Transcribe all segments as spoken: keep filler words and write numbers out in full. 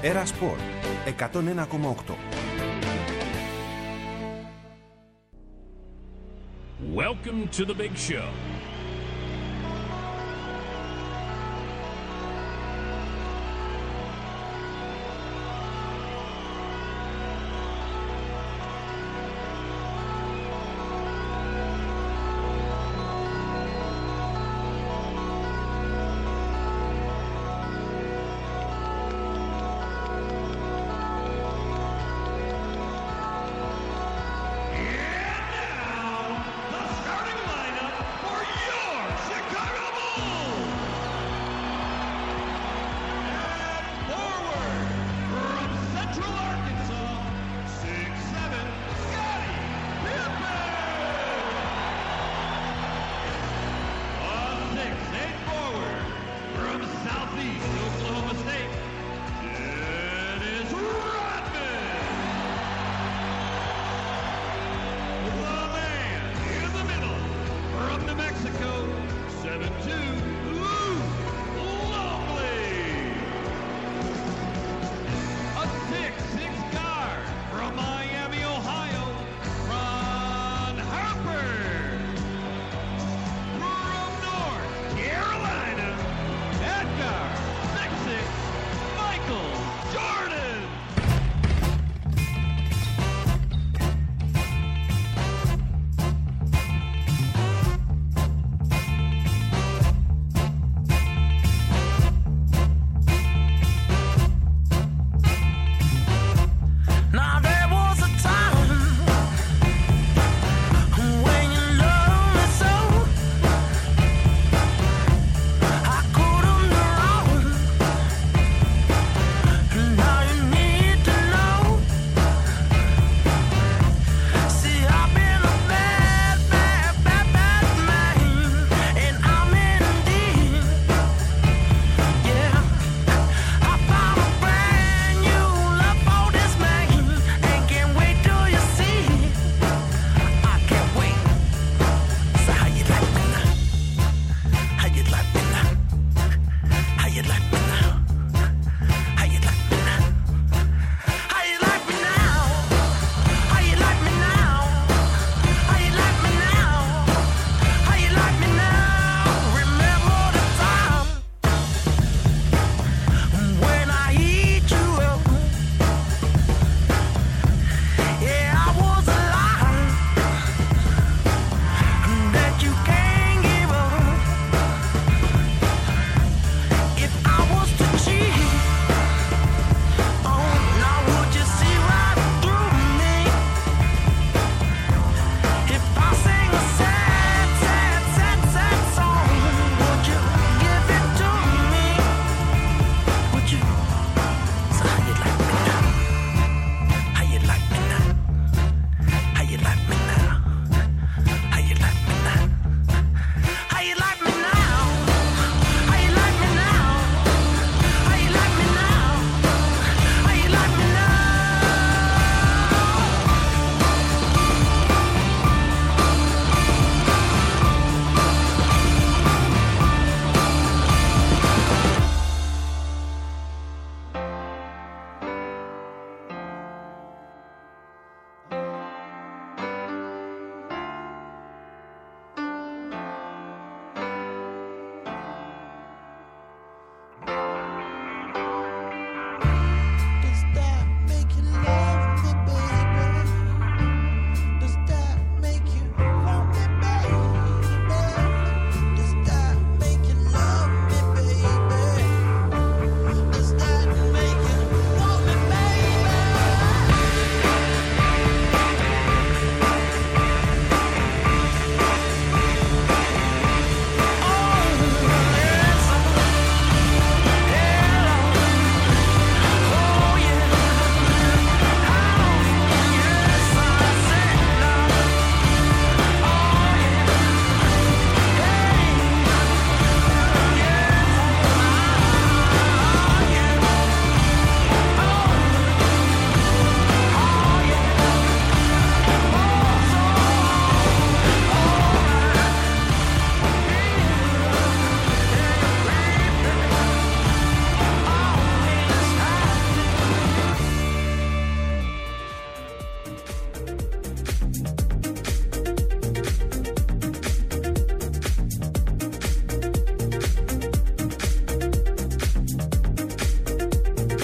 Έρα Σπορ εκατόν ένα κόμμα οκτώ. Welcome to the big show. And now, the starting lineup for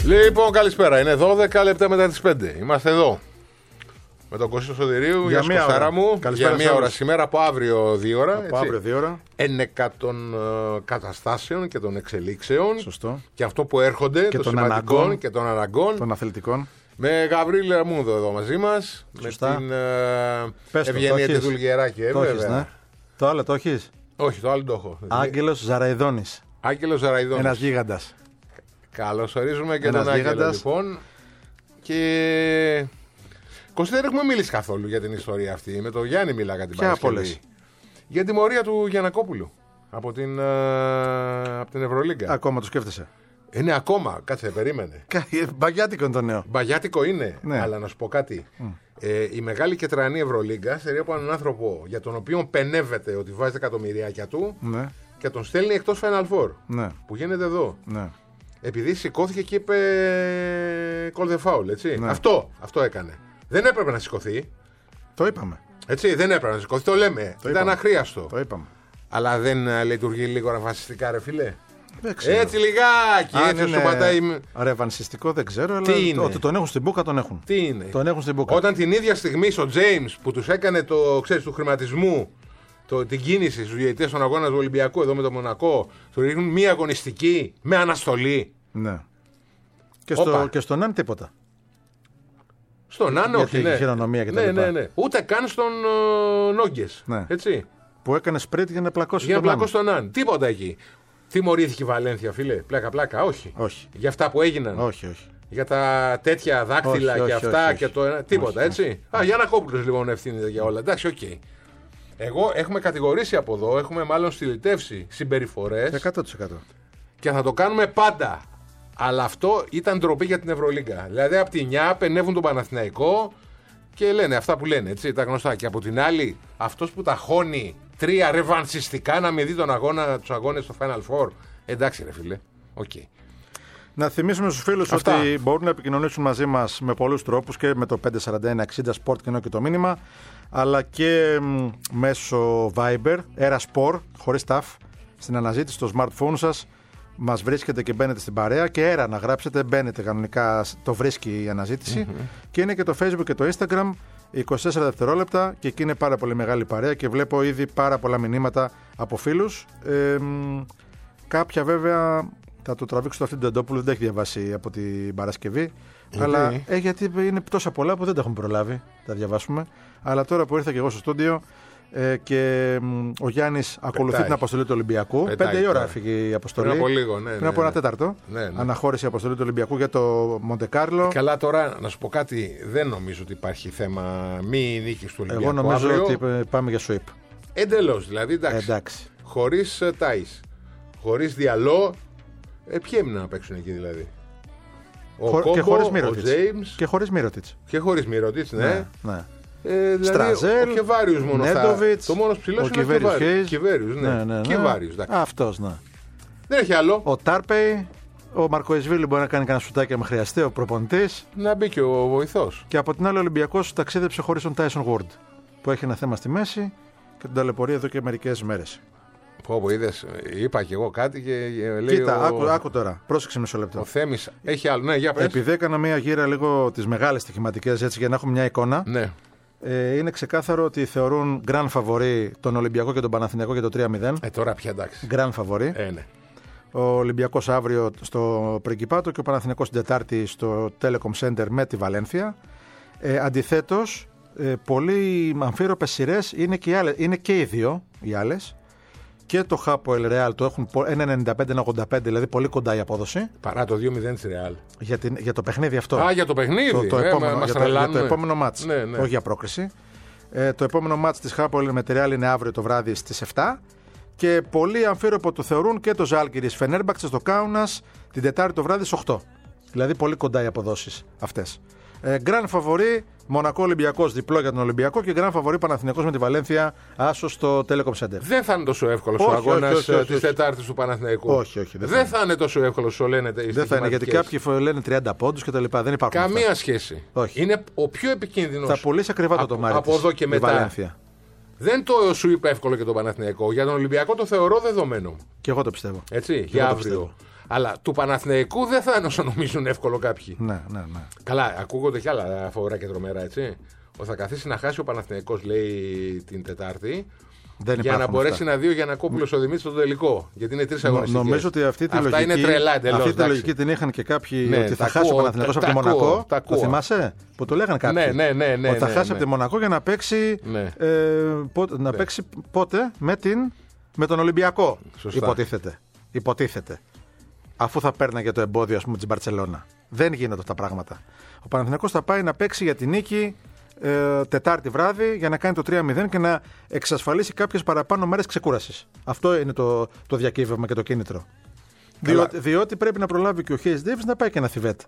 Λοιπόν, καλησπέρα. Είναι δώδεκα λεπτά μετά τις πέντε. Είμαστε εδώ. Με τον Κωστή Σωτηρίου, για μία ώρα μου. Για μία ώρα σήμερα, από αύριο δύο ώρα. Από έτσι. αύριο δύο ώρα. Εννέκα των uh, καταστάσεων και των εξελίξεων. Σωστό. Και αυτό που έρχονται, και των των σημαντικών αναγκών, και των αναγκών. Των αθλητικών. Με Γαβρίλη Ραμούδο εδώ μαζί μας. Με την uh, Ευγενία τη Δουλγεράκη. Ε, το έχεις, ναι. Το άλλο το έχεις? Όχι, το άλλο το έχω. Άγγελος Ζαραϊδόνης. Άγγελος Ζαραϊδόνης. Ένας γίγαντας. Καλώς ορίζουμε και Ένας τον Άγγελο γίγαντας. λοιπόν. Και Κωστή, δεν έχουμε μιλήσει καθόλου για την ιστορία αυτή. Με τον Γιάννη μιλάγα την Παρασκευή. Για την τιμωρία του Γιαννακόπουλου από την, uh, από την Ευρωλίγκα. Ακόμα το σκέφτεσαι? Είναι ακόμα, κάτσε, περίμενε. Μπαγιάτικο είναι το νέο. Μπαγιάτικο είναι, ναι. Αλλά να σου πω κάτι. Mm. Ε, η μεγάλη και τρανή Ευρωλίγκα στερεί από έναν άνθρωπο για τον οποίο πενεύεται ότι βάζει τα εκατομμυριάκια του, ναι. Και τον στέλνει εκτός Final Four. Ναι. Που γίνεται εδώ. Ναι. Επειδή σηκώθηκε και είπε call the foul, έτσι. Ναι. Αυτό, αυτό έκανε. Δεν έπρεπε να σηκωθεί. Το είπαμε. Έτσι, δεν έπρεπε να σηκωθεί, το λέμε. Το Ήταν αχρίαστο. Το είπαμε. Αλλά δεν uh, λειτουργεί λίγο ρεβανσιστικά, ρε φίλε. Έτσι λιγάκι, Αν έτσι είναι σου πατάει. Ρεβανσιστικό δεν ξέρω, αλλά τι είναι? Ότι τον έχουν στην μπούκα τον έχουν. Τι είναι? Τον έχουν στην μπούκα. Όταν την ίδια στιγμή ο James που τους έκανε το, ξέρεις, του χρηματισμού, το, την κίνηση στους διαιτητές των αγώνας του Ολυμπιακού εδώ με το Μονακό, του ρίχνουν μία αγωνιστική με αναστολή. Ναι. Και, στο, και στον Ναν τίποτα. Στον Ναν όχι, ναι. Χειρονομία και τα ναι, λοιπά. ναι, ναι. Ούτε καν στον uh, Νόγκες. Ναι. Έτσι. Που έκανε σπρίτ για να πλακώσει για τον να πλακώσει τον Ναν. Τίποτα εκεί. Τιμωρήθηκε η Βαλένθια, φίλε. Πλάκα, πλάκα. Όχι. όχι. Για αυτά που έγιναν. Όχι, όχι. Για τα τέτοια δάκτυλα όχι, και όχι, αυτά όχι, και το ένα. Τίποτα, όχι, έτσι. Όχι. Α, Γιαννακόπουλος λοιπόν ευθύνεται για όλα. Εντάξει, οκ. Okay. Εγώ έχουμε κατηγορήσει από εδώ, έχουμε μάλλον στυλιτεύσει συμπεριφορές. εκατό τοις εκατό. Και θα το κάνουμε πάντα. Αλλά αυτό ήταν ντροπή για την Ευρωλίγκα. Δηλαδή από τη μια πενεύουν τον Παναθηναϊκό και λένε αυτά που λένε, έτσι, τα γνωστά. Και από την άλλη, αυτός που τα χώνει τρία ρεβανσιστικά να μην δει τον αγώνα, τους αγώνες στο Final Four. Εντάξει, ρε φίλε. Οκ. Okay. Να θυμίσουμε στους φίλους ότι μπορούν να επικοινωνήσουν μαζί μας με πολλούς τρόπους και με το πέντε φορty ένα εξήντα Sport και ενώ και το μήνυμα, αλλά και μ, μέσω Viber, Erasport, χωρίς ταφ, στην αναζήτηση στο smartphone σας. Μας βρίσκετε και μπαίνετε στην παρέα και έρα να γράψετε, μπαίνετε κανονικά, το βρίσκει η αναζήτηση. Mm-hmm. Και είναι και το Facebook και το Instagram, είκοσι τέσσερα δευτερόλεπτα, και εκεί είναι πάρα πολύ μεγάλη παρέα και βλέπω ήδη πάρα πολλά μηνύματα από φίλους. Ε, κάποια βέβαια θα το τραβήξω το αυτή του Ντεντόπουλου, δεν τα έχει διαβάσει από την Παρασκευή. Mm-hmm. Αλλά ε, γιατί είναι τόσα πολλά που δεν τα έχουμε προλάβει, τα διαβάσουμε. Αλλά τώρα που ήρθα και εγώ στο στούντιο, Ε, και μ, ο Γιάννης ακολουθεί την αποστολή του Ολυμπιακού. Πετάει, Πέντε η ώρα τώρα. έφυγε η αποστολή. Πριν από λίγο, ναι. Πριν ναι, από ένα ναι. τέταρτο. Ναι, ναι. Αναχώρησε η αποστολή του Ολυμπιακού για το Μοντεκάρλο. Καλά, τώρα να σου πω κάτι. Δεν νομίζω ότι υπάρχει θέμα μη νίκης του Ολυμπιακού. Εγώ νομίζω αύριο. ότι πάμε για sweep. Εντελώς, δηλαδή εντάξει. εντάξει. Χωρίς uh, Τάις. Χωρίς Διαλό. Ε, ποιοι έμειναν να παίξουν εκεί δηλαδή? Ο Χω... Κόμπο, και χωρίς ο Μύρωτιτς. James. Και χωρίς Μύρωτιτς. Και χωρίς Μύρωτιτς, ναι. ναι, ναι. Ε, δηλαδή, Στραζέλ, ο Κεβάριους μόνο Νέντοβιτς, θα... Το μόνος ψηλός ο είναι ο Κεβάριους. Ναι. Ναι, ναι, ναι. Κεβάριους, αυτός, ναι. Δεν έχει άλλο. Ο Τάρπεϊ, ο Μαρκοεσβίλη μπορεί να κάνει κανένα σουτάκι αν χρειαστεί, ο προπονητής. Να μπει και ο βοηθός. Και από την άλλη ο Ολυμπιακός ταξίδεψε χωρίς τον Tyson Ward, που έχει ένα θέμα στη μέση και τον ταλαιπωρεί εδώ και μερικές μέρες. Πω, πω, είδες, είπα και εγώ κάτι και λέει. Κοίτα, ο... άκου, άκου τώρα, πρόσεξε μισό λεπτό. Ο Θέμης έχει άλλο, ναι, για πες. Επειδή έκανα μια γύρα λίγο τις μεγάλες στοιχηματικές έτσι για να έχουμε μια εικόνα. Ναι. Ε, είναι ξεκάθαρο ότι θεωρούν grand favori τον Ολυμπιακό και τον Παναθηναϊκό για το τρία μηδέν. Ε, τώρα πια εντάξει. Grand favori. Ε, ναι. Ο Ολυμπιακός αύριο στο Πριγκιπάτο και ο Παναθηναϊκός την Τετάρτη στο Telecom Center με τη Βαλένθια. Ε, αντιθέτως, ε, πολύ αμφίροπες σειρές είναι και οι, άλλες, είναι και οι δύο οι άλλες. Και το Χάπο Real το έχουν ένα ενενήντα πέντε ένα ογδόντα πέντε, δηλαδή πολύ κοντά η απόδοση. Παρά το δύο μηδέν της Real. Για, την, για το παιχνίδι αυτό. Α, για το παιχνίδι. Το, το ε, επόμενο, μα, για, το, για το επόμενο μάτς. Ναι, ναι. Όχι για πρόκριση. Ε, το επόμενο μάτς της Χάπο με τη Real είναι αύριο το βράδυ στις επτά. Και πολύ αμφίροπο το θεωρούν και το Ζάλγκιρις Φενέρμπαξε στο Κάουνας την Τετάρτη το βράδυ στις οκτώ. Δηλαδή πολύ κοντά οι αποδόσεις αυτές. Ε, Grand Favori, Μονακό Ολυμπιακός διπλό για τον Ολυμπιακό και Grand Favori Παναθηναϊκός με τη Βαλένθια άσο στο Telecom Center. Δεν θα είναι τόσο εύκολος ο αγώνας της Τετάρτης του Παναθηναϊκού. Όχι, όχι. Δεν, δεν θα είναι τόσο εύκολος όσο λένε. Δεν θα είναι γιατί κάποιοι λένε τριάντα πόντους και τα λοιπά. Δεν υπάρχουν. Καμία αυτά. σχέση. Όχι. Είναι ο πιο επικίνδυνος. Θα πουλήσει ακριβά το τομάρι από εδώ και μετά. Βαλένθια. Δεν το σου είπα εύκολο για τον Παναθηναϊκό. Για τον Ολυμπιακό το θεωρώ δεδομένο. Και εγώ το πιστεύω. Έτσι, και για αύριο. Αλλά του Παναθηναϊκού δεν θα είναι όσο νομίζουν εύκολο κάποιοι. Ναι, ναι, ναι. Καλά, ακούγονται κι άλλα φοβερά και τρομερά, έτσι. Ότι θα καθίσει να χάσει ο Παναθηναϊκός, λέει, την Τετάρτη. Δεν για να μπορέσει αυτά. να δει ο Γιαννακόπουλος ο Δημήτρης στο τελικό. Γιατί είναι τρεις αγωνιστικές. Νομίζω ότι αυτή τη Αυτά λογική, είναι τρελά εντελώς. Αυτή τη λογική την είχαν και κάποιοι, ναι, ότι θα χάσει ακούω, ο Παναθηναϊκός από τη Μονακό. Το θυμάσαι που το λέγανε κάποιοι. Ναι, ναι, ναι, ναι, ότι θα ναι, χάσει ναι. από τη Μονακό για να παίξει, ναι. ε, πότε, να ναι. παίξει πότε με, την, με τον Ολυμπιακό. Σωστά. Υποτίθεται. Υποτίθεται. Αφού θα παίρναγε το εμπόδιο, ας πούμε, της Μπαρτσελώνα. Δεν γίνονται αυτά τα πράγματα. Ο Παναθηναϊκός θα πάει να παίξει για την νίκη ε, Τετάρτη βράδυ για να κάνει το τρία μηδέν και να εξασφαλίσει κάποιες παραπάνω μέρες ξεκούρασης. Αυτό είναι το, το διακύβευμα και το κίνητρο. Διότι, διότι πρέπει να προλάβει και ο Χέις Ντέιβις να πάει και ένα Θιβέτ.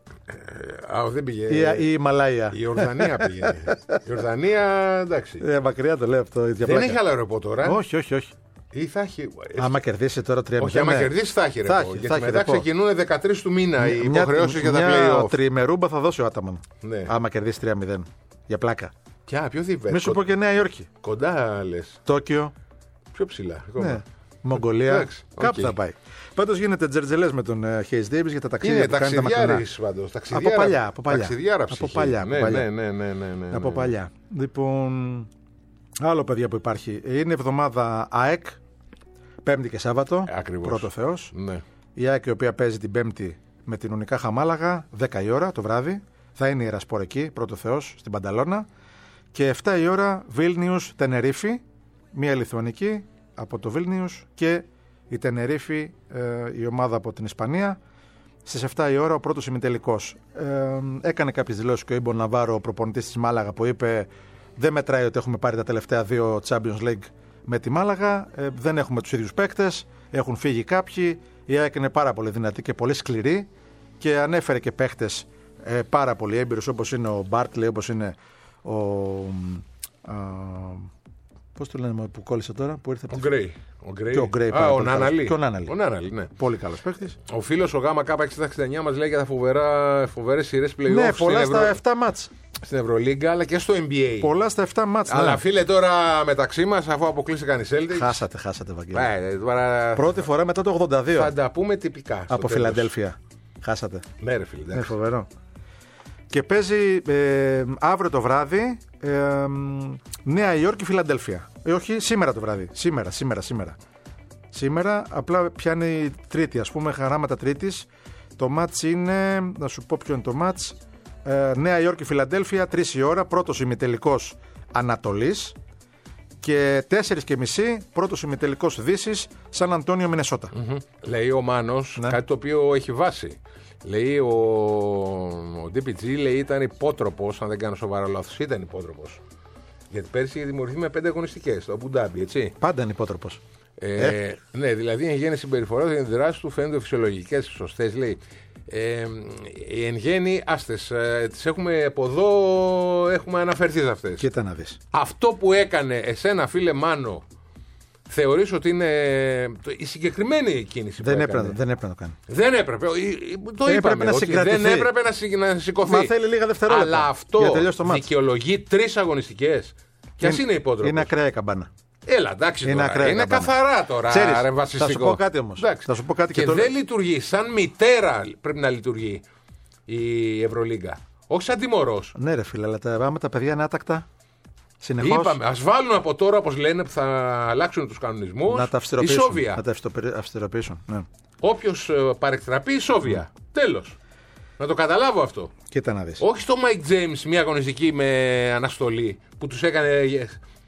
Ε, α, δεν πήγε. Η, η Μαλάια. Η Ορδανία πήγε. Η Ορδανία, εντάξει. Ε, μακριά το λέω αυτό. Δεν έχει άλλο ρεπό τώρα. Όχι, όχι, όχι. Ή θα έχει... Άμα κερδίσει τώρα τρία μηδέν. Όχι, άμα κερδίσει θα έχει ρεπό. Θα έχει, γιατί θα έχει μετά ρεπό. ξεκινούν δεκατρείς του μήνα οι Μια- υποχρεώσεις για τα Μια play-off. τριημερούμπα θα δώσει ο Άταμαν. Ναι. Άμα κερδίσει τρία μηδέν. Για πλάκα. Ποια, ποιο Θιβέτ. Μη σου πω και Νέα Υόρκη. Κοντά λες. Τόκιο. Πιο ψηλά. ακόμα. Ναι. Μογγολία. Εντάξει, Κάπου οκ. θα πάει. Πάντως γίνεται τζερτζελές με τον Χέις Ντέιβις για τα ταξίδια Είναι που κάνει τα μακρινά. ταξιδιάρης πάντως. Από παλιά. Από παλιά. Ταξιδιάρα από ψυχή. παλιά. Από Ναι, παλιά. ναι, ναι, ναι, ναι, ναι, Από ναι. παλιά. Λοιπόν, άλλο παιδιά που υπάρχει. Είναι εβδομάδα ΑΕΚ. Πέμπτη και Σάββατο. Ακριβώς. Πρώτο Θεός. Ναι. Η ΑΕΚ η οποία παίζει την Πέμπτη με την Ουνικά Χαμάλαγα, δέκα η ώρα το βράδυ. Θα είναι η Ερασπορ εκεί, πρώτο Θεός, στην Πανταλώνα. Και εφτά η ώρα Βίλνιους Τενερίφη, μία Λιθουανική από το Βίλνιους και η Τενερίφη, ε, η ομάδα από την Ισπανία. Στις εφτά η ώρα ο πρώτος ημιτελικός. Ε, έκανε κάποιες δηλώσεις και ο Ιμπο Ναβάρο, ο προπονητής της Μάλαγα, που είπε δεν μετράει ότι έχουμε πάρει τα τελευταία δύο Champions League με τη Μάλαγα, ε, δεν έχουμε τους ίδιους παίκτες, έχουν φύγει κάποιοι, η ΑΕΚ είναι πάρα πολύ δυνατή και πολύ σκληρή και ανέφερε και παίκτες ε, πάρα πολύ έμπειρους όπως είναι ο Μπάρτλε, όπως είναι ο... Α, πώς το λένε που κόλλησε τώρα, που ήρθε από Ο τη- Γκρέι. Ο Γκρέι. Και ο Γκρέι, Α, πάρα ο πολύ καλός. Νάναλι. Και ο Νάναλι. Ο Νάναλι, ναι. Πολύ καλός παίκτης. Ο φίλος ο ΓΚ εξήντα εξήντα εννιά μας λέει για τα φοβερά, φοβερές σειρές play-off Ναι, στην, πολλά Ευρω... στα εφτά μάτς. στην Ευρωλίγκα αλλά και στο N B A. Πολλά στα εφτά μάτς. Αλλά ναι. φίλε τώρα μεταξύ μας, αφού αποκλείστηκαν οι Celtics. Χάσατε, χάσατε, Βαγγέλη. Ε, τώρα Πρώτη φορά μετά το ογδόντα δύο θα τα πούμε τυπικά. στο από τέλος. Φιλαδέλφια. Χάσατε. Ναι, ρε φίλε. Είναι εντάξει. φοβερό. Και παίζει ε, αύριο το βράδυ ε, Νέα Υόρκη Φιλαδέλφια. Ε, όχι, σήμερα το βράδυ. Σήμερα, σήμερα, σήμερα. Σήμερα, απλά πιάνει Τρίτη, ας πούμε, χαράματα Τρίτης. Το μάτς είναι, να σου πω ποιο είναι το μάτς. Ε, Νέα Υόρκη Φιλαδέλφια, τρεις η ώρα, πρώτος ημιτελικός Ανατολής. Και τέσσερις και μισή, πρώτος ημιτελικός Δύσης, Σαν Αντώνιο Μινεσότα. Μμμ. Λέει ο Μάνος Ναι. κάτι το οποίο έχει βάση. Λέει ο, ο ντι πι τζι λέει, ήταν υπότροπος, αν δεν κάνω σοβαρό λάθος, ήταν υπότροπος. Γιατί πέρσι είχε δημιουργηθεί με πέντε αγωνιστικές στο Αμπουντάμπι, έτσι. Πάντα είναι υπότροπος. Ε, Ε. Ναι, δηλαδή εν γέννη συμπεριφορά και δράσεις του φαίνονται φυσιολογικές, σωστές, λέει. Ε, οι εν γέννη άστες, ε, τις έχουμε από εδώ, έχουμε αναφερθεί σε αυτές. Κοίτα να δεις. Αυτό που έκανε εσένα, φίλε Μάνο, θεωρείς ότι είναι η συγκεκριμένη κίνηση Δεν που έπρεπε, έκανε. δεν έπρεπε να το κάνει. Δεν έπρεπε. Ο- η- Το Έπρεπε είπαμε. να ότι συγκρατηθεί. δεν έπρεπε να, συ- να σηκωθεί. Μα θέλει λίγα δευτερόλεπτα Αλλά για αυτό να τελειώσει το μάτς. δικαιολογεί τρεις αγωνιστικές. Κι ας είναι υπότροπος. Είναι ακραία η καμπάνα. Έλα, εντάξει. Είναι τώρα. ακραία είναι καμπάνα. καθαρά τώρα. Ξέρεις, ρε, βασιστικό. θα σου πω κάτι όμως. Εντάξει. Θα σου πω κάτι και και το- δεν λειτουργεί. Σαν μητέρα πρέπει να λειτουργεί η Ευρωλίγκα. Όχι σαν τιμωρός. Ναι, ρε φίλε, αλλά τα, άμα τα παιδιά είναι άτακτα, συνεχώς Είπαμε, ας βάλουν από τώρα, όπως λένε, που θα αλλάξουν τους κανονισμούς. να τα αυστηροποιήσουν. Ισόβια. Να τα αυστηροπε- αυστηροποιήσουν. Ναι. Όποιος ε, παρεκτραπεί, ισόβια. Τέλος. Να το καταλάβω αυτό. Κοίτα να δεις. Όχι στο Mike James μια αγωνιστική με αναστολή που τους έκανε ε,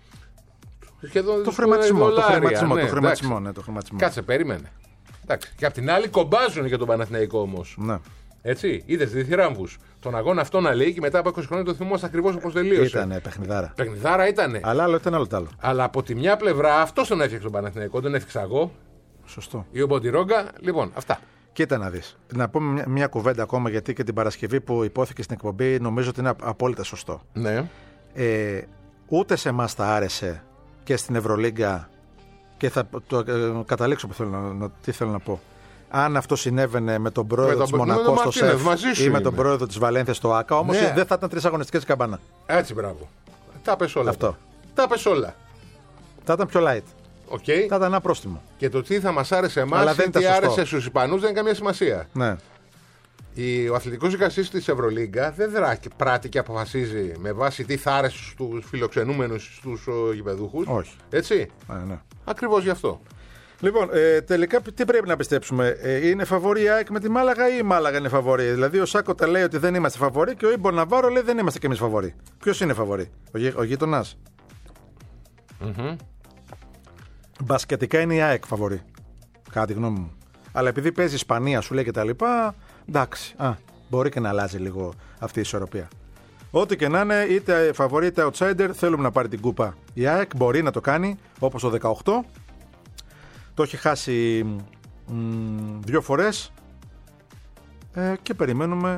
σχεδόν Το χρηματισμό. Το δολάρια. χρηματισμό, Ναι, το χρηματισμό, εντάξει. ναι, το χρηματισμό. Κάτσε, περίμενε. Εντάξει. Και απ' την άλλη κομπάζουν για τον Παναθηναϊκό όμως. Ναι. Έτσι, είδες διθυράμβους. Τον αγώνα αυτό να λέει και μετά από είκοσι χρόνια το θυμόμαστε ακριβώς όπως τελείωσε. Ήτανε παιχνιδάρα. Παιχνιδάρα ήτανε. Αλλά άλλο ήταν άλλο τ' άλλο. Αλλά από τη μια πλευρά αυτό τον έφτιαξε τον Παναθηναϊκό, τον έφτιαξα εγώ Σωστό. ή ο Μποντιρόγκα. Λοιπόν, αυτά. Κοίτα να δεις. Να πούμε μια, μια κουβέντα ακόμα, γιατί και την Παρασκευή που υπόθηκε στην εκπομπή νομίζω ότι είναι απ- απόλυτα σωστό. Ναι. Ε, ούτε σε εμάς θα άρεσε και στην Ευρωλίγκα, και θα το ε, καταλήξω που θέλω να, να- τι θέλω να πω. Αν αυτό συνέβαινε με τον πρόεδρο Με τον- της με τον Μονακό στο Μαρτίνεθ, ΣΕΦ μαζί σου ή με τον είμαι. πρόεδρο της Βαλένθια στο ΆΚΑ, όμως Ναι. δεν θα ήταν τρεις αγωνιστικές καμπάνα. Έτσι, μπράβο. Τα πες όλα. Αυτό. Τα πες όλα. Θα ήταν πιο light. Okay. Θα ήταν ένα πρόστιμο. Και το τι θα μας άρεσε εμάς ή τι άρεσε στους Ισπανούς δεν έχει καμία σημασία. Ναι. Ο αθλητικός δικαστής της Ευρωλίγκα δεν δρά και πράττει και αποφασίζει με βάση τι θα άρεσε στους φιλοξενούμενους, στους γηπεδούχους. Όχι. Έτσι. Ε, ναι. Ακριβώς γι' αυτό. Λοιπόν, ε, τελικά τι πρέπει να πιστέψουμε, ε, είναι φαβορή η ΑΕΚ με τη Μάλαγα ή η Μάλαγα είναι φαβορή? Δηλαδή ο Σάκοτα λέει ότι δεν είμαστε φαβορή και ο Ιμπο Ναβάρο λέει δεν είμαστε κι εμείς φαβορή. Ποιος είναι φαβορή, ο, γει, ο γείτονας? Mm-hmm. Μπασκετικά είναι η ΑΕΚ φαβορή, κατά τη γνώμη μου. Αλλά επειδή παίζει Ισπανία, σου λέει και τα λοιπά, εντάξει, α, μπορεί και να αλλάζει λίγο αυτή η ισορροπία. Ό,τι και να είναι, είτε φαβορή είτε outsider, θέλουμε να πάρει την κούπα. Η ΑΕΚ μπορεί να το κάνει όπως το δεκαοκτώ. Το έχει χάσει μ, δύο φορές ε, και περιμένουμε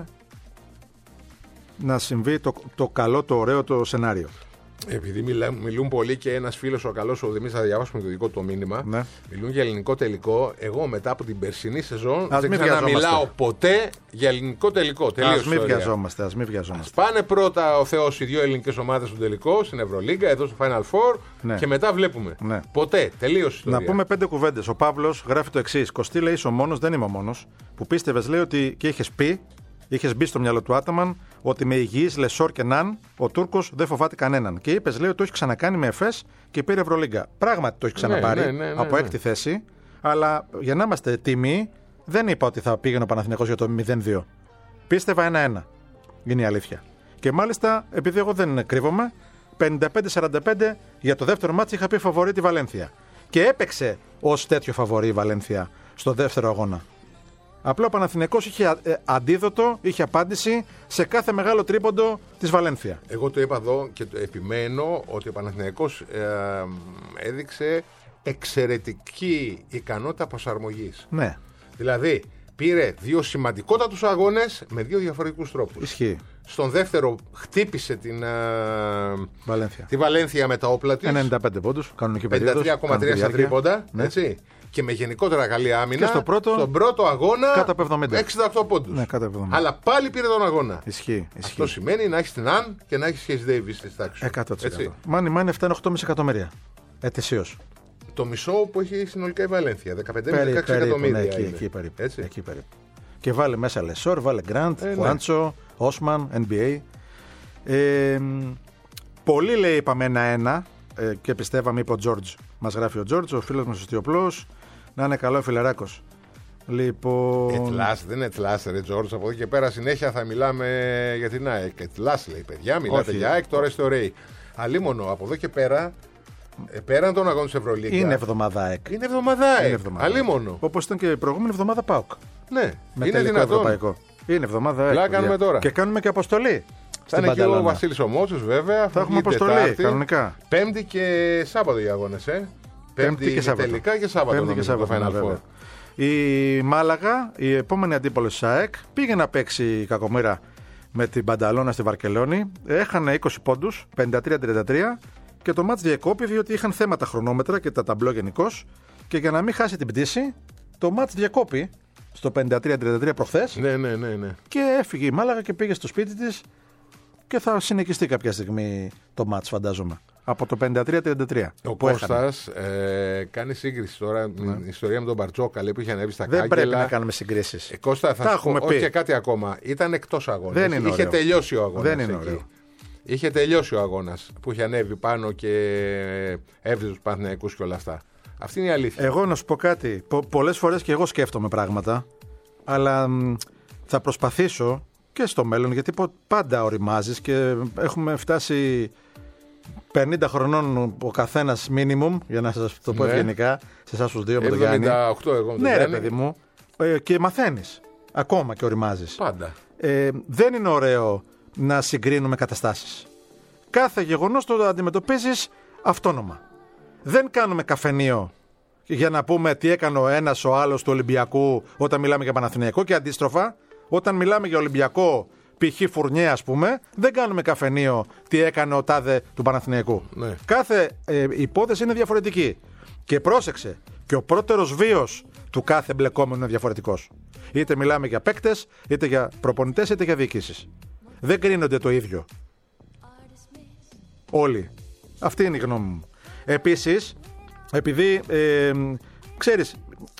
να συμβεί το, το καλό, το ωραίο το σενάριο. Επειδή μιλά, μιλούν πολύ και ένας φίλος ο καλός ο Δημήτρης, θα διαβάσουμε το δικό του μήνυμα. Ναι. Μιλούν για ελληνικό τελικό. Εγώ μετά από την περσινή σεζόν ας δεν ξαναμιλάω ποτέ για ελληνικό τελικό. Ας μην βιαζόμαστε, ας μην βιαζόμαστε. Ας πάνε πρώτα ο Θεός οι δύο ελληνικές ομάδες στο τελικό, στην Ευρωλίγκα, εδώ στο Final Four, ναι. Και μετά βλέπουμε. Ναι. Ποτέ, τελείωσε η ιστορία. Να πούμε πέντε κουβέντες. Ο Παύλος γράφει το εξής. Κωστή, λέει, είσαι ο μόνος, δεν είμαι ο μόνος, που πίστευες, λέει, ότι και είχες πει. Είχε μπει στο μυαλό του Άταμαν ότι με υγιείς Λεσόρ και Ναν ο Τούρκος δεν φοβάται κανέναν. Και είπε, λέει, ότι το έχει ξανακάνει με Εφές και πήρε Ευρωλίγκα. Πράγματι το έχει ξαναπάρει, ναι, ναι, ναι, ναι, από έκτη θέση. Αλλά για να είμαστε τίμοι, δεν είπα ότι θα πήγαινε ο Παναθηναϊκός για το μηδέν δύο. Πίστευα ένα ένα. Είναι η αλήθεια. Και μάλιστα, επειδή εγώ δεν κρύβομαι, πενήντα πέντε σαράντα πέντε για το δεύτερο μάτσι είχα πει φαβορί τη Βαλένθια. Και έπαιξε ως τέτοιο φαβορί η Βαλένθια στο δεύτερο αγώνα. Απλά ο Παναθηναϊκός είχε αντίδοτο, είχε απάντηση σε κάθε μεγάλο τρίποντο της Βαλένθια. Εγώ το είπα εδώ και το επιμένω ότι ο Παναθηναϊκός ε, έδειξε εξαιρετική ικανότητα προσαρμογής. Ναι. Δηλαδή πήρε δύο σημαντικότατους αγώνες με δύο διαφορετικούς τρόπους. Ισχύει. Στον δεύτερο χτύπησε την ε, Βαλένθια. τη Βαλένθια με τα όπλα της. ενενήντα πέντε πόντους, κανονική περίοδος. πενήντα τρία κόμμα τρία στα τρίποντα, ναι. Έτσι. Και με γενικότερα καλή άμυνα. Και στο πρώτο, στον πρώτο αγώνα κάτω από εβδομήντα. εξήντα οκτώ πόντους. Ναι, κάτω από εβδομήντα. Αλλά πάλι πήρε τον αγώνα. Ισχύει. Ισχύει. Αυτό σημαίνει να έχει την Αν και να έχει Χέις Ντέιβις στη τάξη σου. εκατό τοις εκατό. Μάνι μάνι φτάνει οκτώ κόμμα πέντε εκατομμύρια. Ετησίως. Το μισό που έχει συνολικά η Βαλένθια. δεκαπέντε με δεκαέξι εκατομμύρια. Ναι, εκεί, εκεί, περίπου, έτσι. εκεί περίπου. Και βάλε μέσα Λεσόρ, βάλε Γκραντ, ε, Χουάντσο, Όσμαν, N B A. Ε, πολύ λέει είπαμε ένα-ένα ε, και πιστεύαμε, είπε ο Τζόρτζ. Μας γράφει ο Τζόρτζ, ο φίλος μας ο Στιοπλός. Να είναι καλό φιλεράκος. Λοιπόν... Ετλάς, δεν είναι ετλάς ρε Τζόρτζ. Από εδώ και πέρα συνέχεια θα μιλάμε για την ΑΕΚ. Ετλάς λέει παιδιά, μιλάτε για ΑΕΚ, τώρα είστε ωραίοι. Αλλήμωνο, από εδώ και πέρα, πέραν των αγώνων της Ευρωλίγκα. Είναι εβδομάδα ΑΕΚ. Είναι εβδομάδα ΑΕΚ. Αλλήμωνο. Όπως ήταν και η προηγούμενη εβδομάδα ΠΑΟΚ. Ναι, με είναι δυνατόν. Ευρωπαϊκό. Είναι εβδομάδα ΑΕΚ. Κάνουμε τώρα. Και κάνουμε και αποστολή. Θα είναι και ο Βασίλης ο Μότσος βέβαια. Θα έχουμε αποστολή τετάρτη, κανονικά. Πέμπτη και Σάββατο οι αγώνες, ε. Πέμπτη, Πέμπτη και Σάββατο. Τελικά και Σάββατο. Πέμπτη και Σάββατο. Η Μάλαγα, η επόμενη αντίπολη της ΑΕΚ, πήγε να παίξει η κακομοίρα με την Μπανταλώνα στη Βαρκελόνη. Έχανε είκοσι πόντους, πενήντα τρία τριάντα τρία και το μάτς διακόπη διότι είχαν θέματα χρονόμετρα και τα ταμπλό γενικώς. Και για να μην χάσει την πτήση, το μάτς διακόπη στο πενήντα τρία τριάντα τρία προχθές. Ναι, ναι, ναι, ναι. Και έφυγε η Μάλαγα και πήγε στο σπίτι της και θα συνεχιστεί κάποια στιγμή το μάτς, φαντάζομαι. Από το πενήντα τρία τριάντα τρία. Ο Κώστας ε, κάνει σύγκριση τώρα με την ιστορία με τον Μπαρτζόκα που είχε ανέβει στα Δεν κάγκελα. πρέπει να κάνουμε συγκρίσεις. Ε, Κώστα, θα σου πω όχι και κάτι ακόμα. Ήταν εκτός αγώνας. Δεν είναι είχε ωραίο. τελειώσει ο αγώνας. Δεν είναι εκεί. ωραίο. Είχε τελειώσει ο αγώνας που είχε ανέβει πάνω και έβριζε τους Παναθηναϊκούς και όλα αυτά. Αυτή είναι η αλήθεια. Εγώ να σου πω κάτι. Πο- πολλές φορές και εγώ σκέφτομαι πράγματα, αλλά μ, θα προσπαθήσω και στο μέλλον, γιατί πάντα οριμάζεις και έχουμε φτάσει πενήντα χρονών ο καθένας minimum, για να σας το πω ναι. ευγενικά, σε εσάς τους δύο με τον Γιάννη. εβδομήντα οκτώ εγώ με τον Ναι, ρε Γιάννη. παιδί μου, ε, και μαθαίνεις ακόμα και οριμάζεις. Πάντα. Ε, δεν είναι ωραίο να συγκρίνουμε καταστάσεις. Κάθε γεγονός το αντιμετωπίζεις αυτόνομα. Δεν κάνουμε καφενείο για να πούμε τι έκανε ο ένας ο άλλος του Ολυμπιακού όταν μιλάμε για Παναθηναϊκό και αντίστροφα. Όταν μιλάμε για Ολυμπιακό, π.χ. Φουρνιέ, ας πούμε, δεν κάνουμε καφενείο τι έκανε ο τάδε του Παναθηναϊκού. Ναι. Κάθε ε, υπόθεση είναι διαφορετική. Και πρόσεξε, και ο πρώτερος βίος του κάθε εμπλεκόμενου είναι διαφορετικός. Είτε μιλάμε για παίκτες, είτε για προπονητές, είτε για διοικήσεις. Δεν κρίνονται το ίδιο. Όλοι. Αυτή είναι η γνώμη μου. Επίσης, επειδή ε, ξέρεις,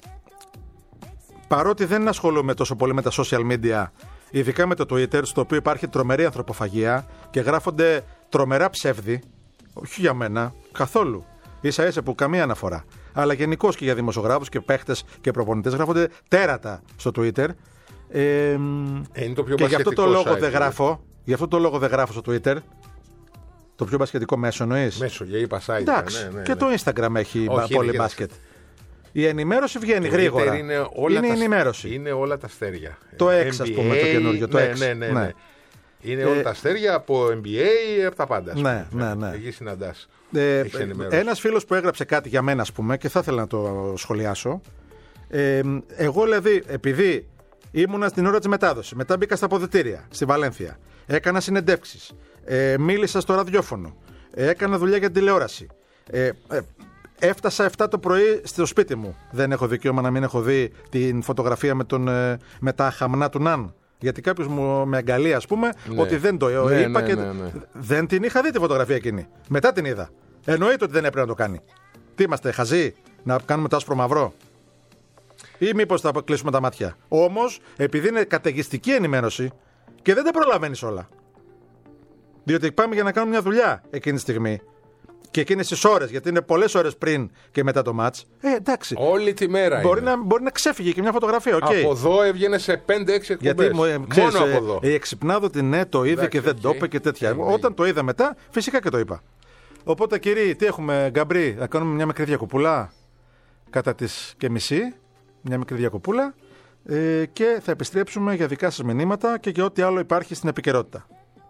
παρότι δεν ασχολούμαι τόσο πολύ με τα social media, ειδικά με το Twitter, στο οποίο υπάρχει τρομερή ανθρωποφαγία και γράφονται τρομερά ψεύδι, όχι για μένα, καθόλου. Ίσα ίσα που καμία αναφορά. Αλλά γενικώς και για δημοσιογράφους και παίχτες και προπονητές γράφονται τέρατα στο Twitter. Ε, ε, είναι το πιο και γι' αυτό το λόγο site, δεν γράφω. Γι' αυτό το λόγο δεν γράφω στο Twitter. Το πιο μπασκετικό μέσο εννοείς. Μέσο, για είπα site. Εντάξει, ναι, ναι, ναι. και το Instagram έχει Όχι, πολύ είναι μπάσκετ. Η ενημέρωση βγαίνει το γρήγορα. Είναι, όλα είναι τα, η ενημέρωση. Είναι όλα τα αστέρια. Το X, ας πούμε, το καινούργιο. Το ναι, X. ναι, ναι, ναι. Ναι. Είναι Ε, όλα τα αστέρια από N B A, από τα πάντα. Ναι, ναι, ναι. Εκεί συναντάς. Ε, ενημέρωση. ένας φίλος που έγραψε κάτι για μένα, ας πούμε, και θα ήθελα να το σχολιάσω. Ε, εγώ, δηλαδή, επειδή ήμουνα στην ώρα της μετάδοσης, μετά μπήκα στα αποδυτήρια στη Βαλένθια, έκανα συνεντεύξεις, ε, μίλησα στο ραδιόφωνο, ε, έκανα δουλειά για την τηλεόραση. Ε, ε, Έφτασα επτά το πρωί στο σπίτι μου. Δεν έχω δικαίωμα να μην έχω δει την φωτογραφία με, τον, με τα χαμνά του Ναν. Γιατί κάποιος μου με αγκαλεί, ας πούμε, ναι. ότι δεν το ναι, είπα ναι, και ναι, ναι. δεν την είχα δει τη φωτογραφία εκείνη. Μετά την είδα. Εννοείται ότι δεν έπρεπε να το κάνει. Τι είμαστε, χαζοί, να κάνουμε το άσπρο μαυρό? Ή μήπως θα κλείσουμε τα μάτια? Όμως, επειδή είναι καταιγιστική ενημέρωση και δεν τα προλαβαίνεις όλα. Διότι πάμε για να κάνουμε μια δουλειά εκείνη τη στιγμή. Και εκείνες τις ώρες, γιατί είναι πολλές ώρες πριν και μετά το μάτς. Ε, εντάξει. Όλη τη μέρα Μπορεί είναι. να, μπορεί να ξέφυγε και μια φωτογραφία. Okay. Από εδώ έβγαινε σε πέντε έξι εκπομπές. Γιατί μου, ξέρεις, μόνο από εδώ. Η εξυπνάδοτη ναι, το είδε Εντάξει, και δεν okay. το είπε και τέτοια. Okay. Όταν το είδα μετά, φυσικά και το είπα. Οπότε, κύριοι, τι έχουμε, Γκαμπρί, να κάνουμε μια μικρή διακοπούλα κατά τις και μισή. Μια μικρή διακοπούλα. Ε, και θα επιστρέψουμε για δικά σας μηνύματα και για ό,τι άλλο υπάρχει στην επικαιρότητα.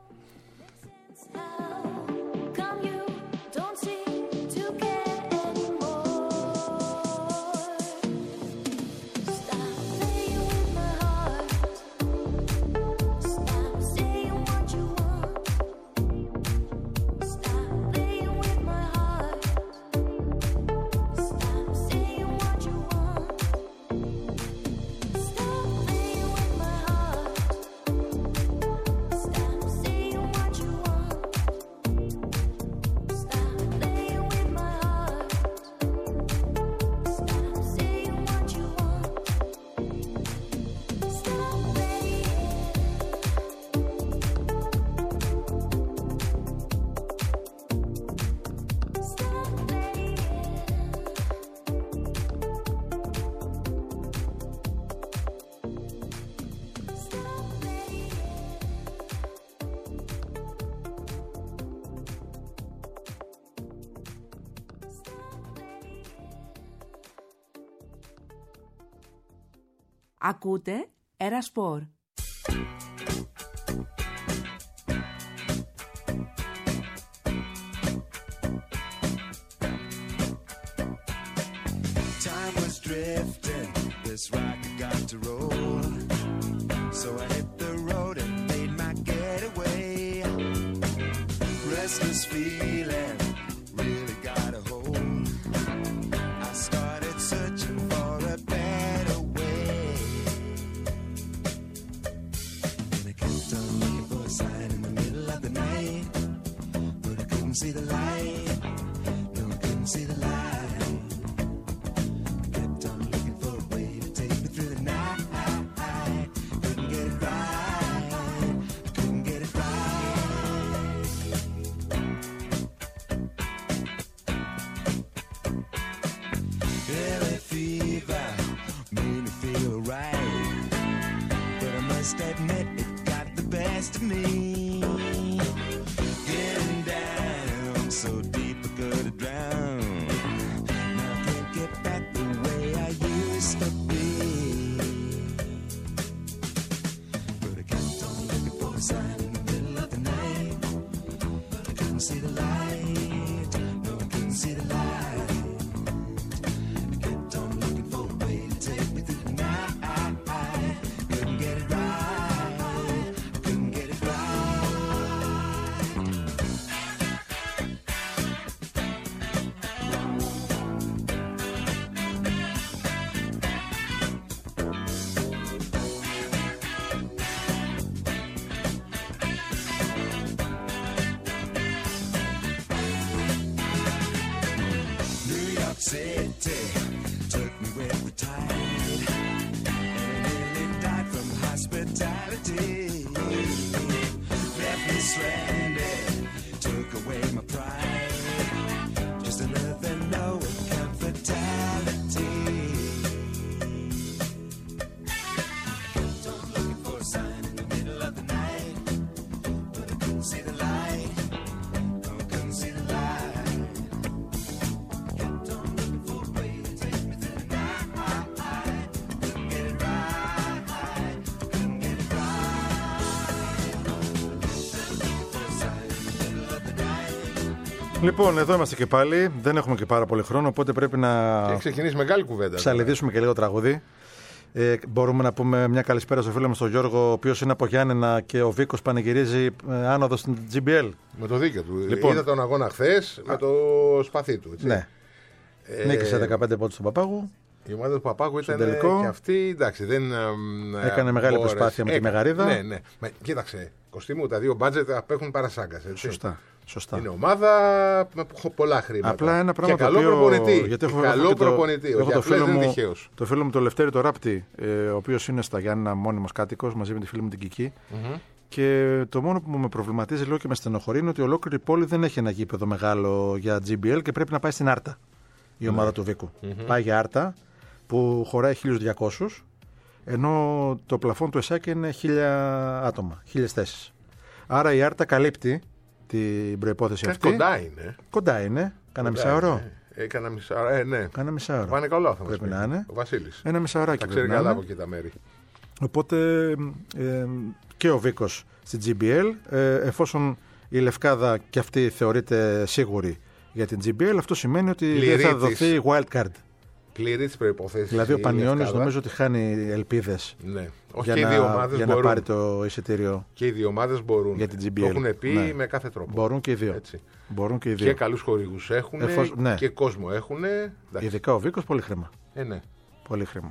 Ακούτε Ερασπορ. Time was drifting, this rocket got to roll. So I hit the road and made my getaway. Restless feeling really got a hold. I started searching for a better way. And I kept on looking for a sign in the middle of the night. But I couldn't see the light. No, I couldn't see the light. Admit it got the best of me. Getting down so deep I could have drowned. Now I can't get back the way I used to be. But I kept on looking for a sign in the middle of the night. But I couldn't see the light. No, I couldn't see the light. I kept on looking for a way to take me through the night. Couldn't get it right. my pride. Just another note of comfortality. Kept on looking for a sign in the middle of the night, but I couldn't see the light. No, I couldn't see the light. Kept on looking for a way to take me through the night. Couldn't get it right. Couldn't get it right. Looking for a sign in the middle of the night. Λοιπόν, εδώ είμαστε και πάλι. Δεν έχουμε και πάρα πολύ χρόνο, οπότε πρέπει να Έχει ξεκινήσει μεγάλη κουβέντα. ψαλιδίσουμε και λίγο τραγούδι. Ε, μπορούμε να πούμε μια καλησπέρα στο φίλο μας τον Γιώργο, ο οποίος είναι από Γιάννενα και ο Βίκος πανηγυρίζει ε, άνοδο στην τζι μπι ελ. Με το δίκιο του. Λοιπόν. Είδα τον αγώνα χθες με το σπαθί του. Έτσι. Ναι. Ε, Νίκησε δεκαπέντε πόντους στον Παπάγου. Η ομάδα του Παπάγου ήταν τελικό. και αυτή, εντάξει, δεν. ε, Έκανε μεγάλη μπόρεσε. προσπάθεια με τη Έκανε. Μεγαρίδα. Ναι, ναι. Μα, κοίταξε, Κωστή μου, τα δύο μπάτζετ απέχουν παρασάγκα. Σωστά. Σωστά. Είναι ομάδα με πολλά χρήματα. Απλά ένα πράγμα και το καλό οποίο... προπονητή. Γιατί έχω, καλό έχω και το- προπονητή. έχω Όχι, το απλά φίλο, δεν είναι μου, τυχαίος. το φίλο μου το Λευτέρη το Ράπτη, ε, ο οποίος είναι στα Γιάννενα μόνιμος κάτοικος μαζί με τη φίλη μου την Κική. Mm-hmm. Και το μόνο που με προβληματίζει λίγο και με στενοχωρεί είναι ότι ολόκληρη η πόλη δεν έχει ένα γήπεδο μεγάλο για τζι μπι ελ και πρέπει να πάει στην Άρτα η ομάδα του Βίκου. Mm-hmm. Πάει για Άρτα που χωράει χίλιους διακόσιους, ενώ το πλαφόν του ΕΣΑΚ είναι χίλια άτομα, χίλιες θέσεις. Άρα η Άρτα καλύπτει την προϋπόθεση αυτή. Κοντά είναι. Κοντά είναι. Κάνα Κοντά μισά ώρα. είναι. Ε, κάνα μισά ώρα. Ε, ναι. Κάνα μισά ώρα. Πάνε καλά θα μας Πρέπει πει. να είναι. Ο Βασίλης. Ένα μισάωράκι Τα πρέπει ξέρει να καλά είναι. από εκεί τα μέρη. Οπότε ε, και ο Βίκος στην τζι μπι ελ, ε, εφόσον η Λευκάδα και αυτή θεωρείται σίγουρη για την τζι μπι ελ, αυτό σημαίνει ότι δεν θα Πληρεί δοθεί wildcard. Πληρεί τις προϋποθέσεις. Δηλαδή ο η Πανιώνιος Λευκάδα. νομίζω ότι χάνει ελπίδες Ναι. Όχι, για, και οι να, δύο ομάδες για να μπορούν. πάρει το εισιτήριο. Και οι δύο ομάδες μπορούν. Για την τζι μπι ελ. Το έχουν πει Ναι. με κάθε τρόπο. Μπορούν και οι δύο. Έτσι. Μπορούν και οι δύο. Και καλούς χορηγούς έχουν Εφόσον- ναι. και κόσμο έχουν. Ειδικά ο Βίκος, πολύ χρήμα. Ε, ναι. Πολύ χρήμα.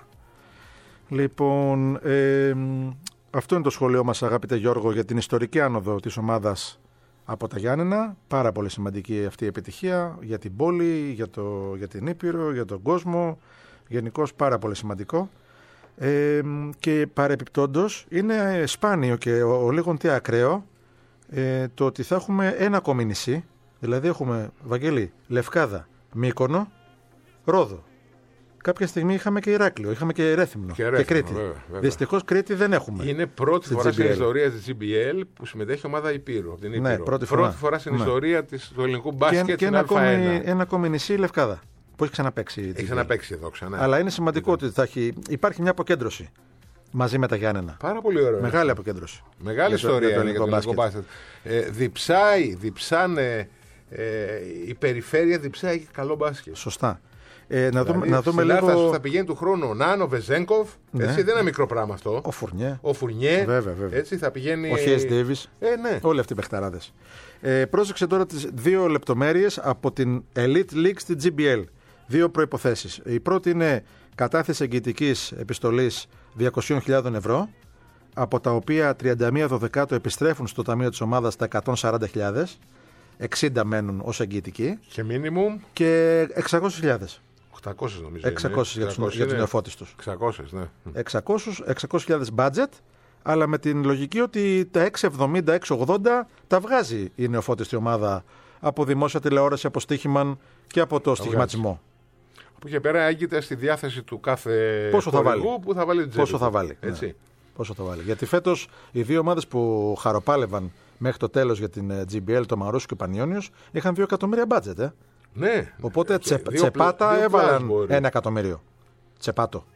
Λοιπόν, ε, αυτό είναι το σχόλιο μας, αγαπητέ Γιώργο, για την ιστορική άνοδο της ομάδας από τα Γιάννενα. Πάρα πολύ σημαντική αυτή η επιτυχία για την πόλη, για, το, για την Ήπειρο, για τον κόσμο. Γενικώς πάρα πολύ σημαντικό. Ε, και παρεπιπτόντως είναι σπάνιο και ο, ο λίγον τι ακραίο ε, το ότι θα έχουμε ένα ακόμη νησί. Δηλαδή έχουμε, Βαγγέλη, Λευκάδα, Μύκονο, Ρόδο. Κάποια στιγμή είχαμε και Ηράκλειο, είχαμε και Ρέθυμνο Και και, Ρέθυμνο, Κρήτη. βέβαια, βέβαια. Δυστυχώς Κρήτη δεν έχουμε. Είναι πρώτη Στην φορά τζι μπι στην ελ. ιστορία της τζι μπι ελ που συμμετέχει ομάδα Υπήρου. Από την Ναι, Ήπειρο. πρώτη φορά. στην Ναι. ιστορία της, του ελληνικού και, μπάσκετ και στην ένα, Α1. ακόμη, ένα ακόμη νησί η Λευκάδα που έχει ξαναπαίξει. η τζι μπι ελ. Έχει ξαναπαίξει εδώ ξανά. Αλλά είναι σημαντικό ότι θα έχει, υπάρχει μια αποκέντρωση μαζί με τα Γιάννενα. Πάρα πολύ ωραίο. Μεγάλη αποκέντρωση. Μεγάλη για το- ιστορία για το είναι για το ελληνικό ελληνικό μπάσκετ. Ε, διψάει, διψάνε. Ε, η περιφέρεια διψάει και καλό μπάσκετ. Σωστά. Ε, να, δούμε, Δηλαδή, να δούμε στην Άρτα λίγο. θα πηγαίνει του χρόνου ο Νάνο Βεζέγκοφ. Ναι. Έτσι, δεν είναι ένα μικρό πράγμα αυτό. Ο Φουρνιέ. Ο Φουρνιέ. Βέβαια, βέβαια. Έτσι θα πηγαίνει. Ο Χέις Ντέιβις. Ε, ναι. Όλοι αυτοί οι παιχταράδες. Ε, πρόσεξε τώρα τις δύο λεπτομέρειες από την Elite League στη τζι μπι ελ. Δύο προϋποθέσεις. Η πρώτη είναι κατάθεση εγγυητικής επιστολής διακόσιες χιλιάδες ευρώ, από τα οποία τριάντα μία Δωδεκάτου επιστρέφουν στο ταμείο της ομάδας τα εκατόν σαράντα χιλιάδες, εξήντα μένουν ως εγγυητικοί Και μίνιμουμ και εξακόσιες χιλιάδες. οκτακόσιες νομίζω. εξακόσιες για τους, εξακόσιες για τους είναι. νεοφώτης τους. εξακόσιες, ναι. εξακόσιες χιλιάδες budget, αλλά με την λογική ότι τα εξακόσια εβδομήντα με εξακόσια ογδόντα τα βγάζει η νεοφώτιστη ομάδα από δημόσια τηλεόραση, από στοίχημαν και από το στοιχηματισμό. Από εκεί πέρα έγκυται στη διάθεση του κάθε Πόσο θα χορηγού βάλει. που θα βάλει την τσέπη Πόσο του. θα βάλει. Έτσι. Ναι. Πόσο θα βάλει. Γιατί φέτος οι δύο ομάδες που χαροπάλευαν μέχρι το τέλος για την ε, τζι μπι ελ, το Μαρούσι και ο Πανιώνιος, είχαν δύο εκατομμύρια budget. Ε. Ναι. Οπότε Ε, τσε, δύο τσεπάτα πλ- δύο έβαλαν πλάς μπορεί. ένα εκατομμύριο. Τσεπάτο.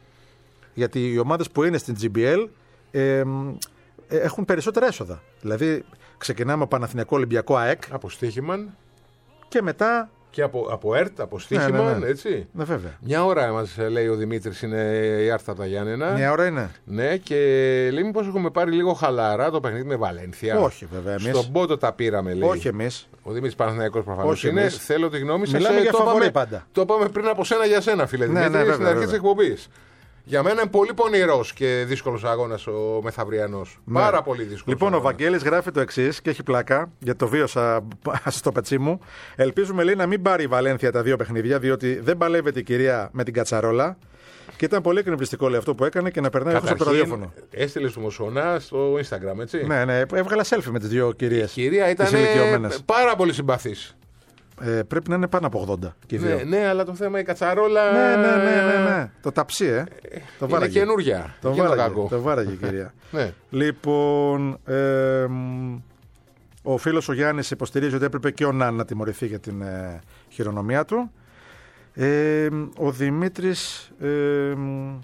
Γιατί οι ομάδες που είναι στην τζι μπι ελ ε, ε, έχουν περισσότερα έσοδα. Δηλαδή ξεκινάμε από Παναθηναϊκό, Ολυμπιακό, ΑΕΚ Από στοίχημαν και μετά. και από, από ΕΡΤ, από στοίχημαν, Ναι, ναι, ναι. έτσι. Ναι, βέβαια. Μια ώρα μας λέει ο Δημήτρης είναι η Άρτα από τα Γιάννενα. Μια ώρα είναι. Ναι, και λέει μήπως έχουμε πάρει λίγο χαλαρά το παιχνίδι με Βαλένθια. Όχι, βέβαια. Εμείς. Στον Πότο τα πήραμε, λέει. Όχι εμείς. Ο Δημήτρης Παναθηναϊκός προφανώς Όχι είναι. εμείς. Θέλω τη γνώμη σας. Μιλάμε Ε, για το φαβορί είπαμε- πάντα. Το είπαμε πριν από σένα για σένα, φίλε Ναι, Δημήτρη, ναι, βέβαια, στην αρχή βέβαια. της εκπομπής. Για μένα είναι πολύ πονηρός και δύσκολος αγώνας ο μεθαυριανός. Ναι. Πάρα πολύ δύσκολος. Λοιπόν, ο αγώνας. Βαγγέλης γράφει το εξής και έχει πλάκα, γιατί το βίωσα στο πετσί μου. Ελπίζουμε, λέει, να μην πάρει η Βαλένθια τα δύο παιχνίδια, διότι δεν παλεύεται η κυρία με την κατσαρόλα. Και ήταν πολύ εκνευριστικό λέει αυτό που έκανε και να περνάει από το ραδιόφωνο. Έστειλε του Μοσονά στο Instagram, έτσι. Ναι, ναι, έβγαλα selfie με τις δύο κυρίες. Η κυρία ήταν πάρα πολύ συμπαθής. Ε, πρέπει να είναι πάνω από ογδόντα. Και ναι, ναι, αλλά το θέμα η κατσαρόλα. Ναι, ναι, ναι, ναι, ναι. Το ταψί, ε. Το είναι καινούρια. Το βάραγε, το βάραγε η κυρία. Ναι. Λοιπόν, ε, ο φίλος ο Γιάννης υποστηρίζει ότι έπρεπε και ο Ναν να τιμωρηθεί για την ε, χειρονομία του. Ε, ο Δημήτρης ε, ε,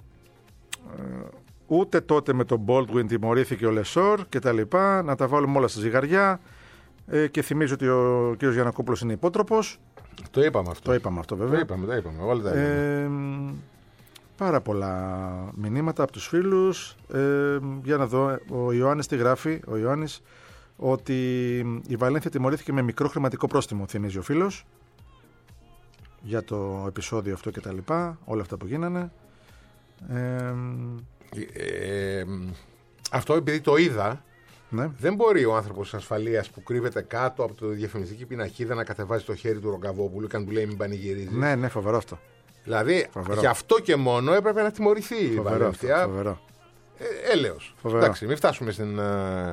ούτε τότε με τον Baldwin τιμωρήθηκε ο Λεσόρ και τα λοιπά. Να τα βάλουμε όλα στη ζυγαριά. Ε, και θυμίζω ότι ο κ. Γιαννακόπουλος είναι υπότροπος. Το είπαμε αυτό. Το είπαμε αυτό βέβαια. Το είπαμε, το είπαμε. Όλα τα είπαμε. Ε, πάρα πολλά μηνύματα από τους φίλους. Ε, για να δω, ο Ιωάννης τι γράφει, ο Ιωάννης, ότι η Βαλένθια τιμωρήθηκε με μικρό χρηματικό πρόστιμο, θυμίζει ο φίλος, για το επεισόδιο αυτό και τα λοιπά, όλα αυτά που γίνανε. Ε, ε, ε, αυτό επειδή το είδα, ναι. Δεν μπορεί ο άνθρωπος της ασφαλείας που κρύβεται κάτω από το διαφημιστική πινακίδα να κατεβάζει το χέρι του Ρογκαβόπουλου και να του λέει μην πανηγυρίζει. Ναι, ναι, φοβερό αυτό. Δηλαδή, φοβερό. Γι' αυτό και μόνο έπρεπε να τιμωρηθεί η Βαλένθια. Φοβερό. Ε, έλεος. Φοβερό. Εντάξει, μην φτάσουμε στην. Uh...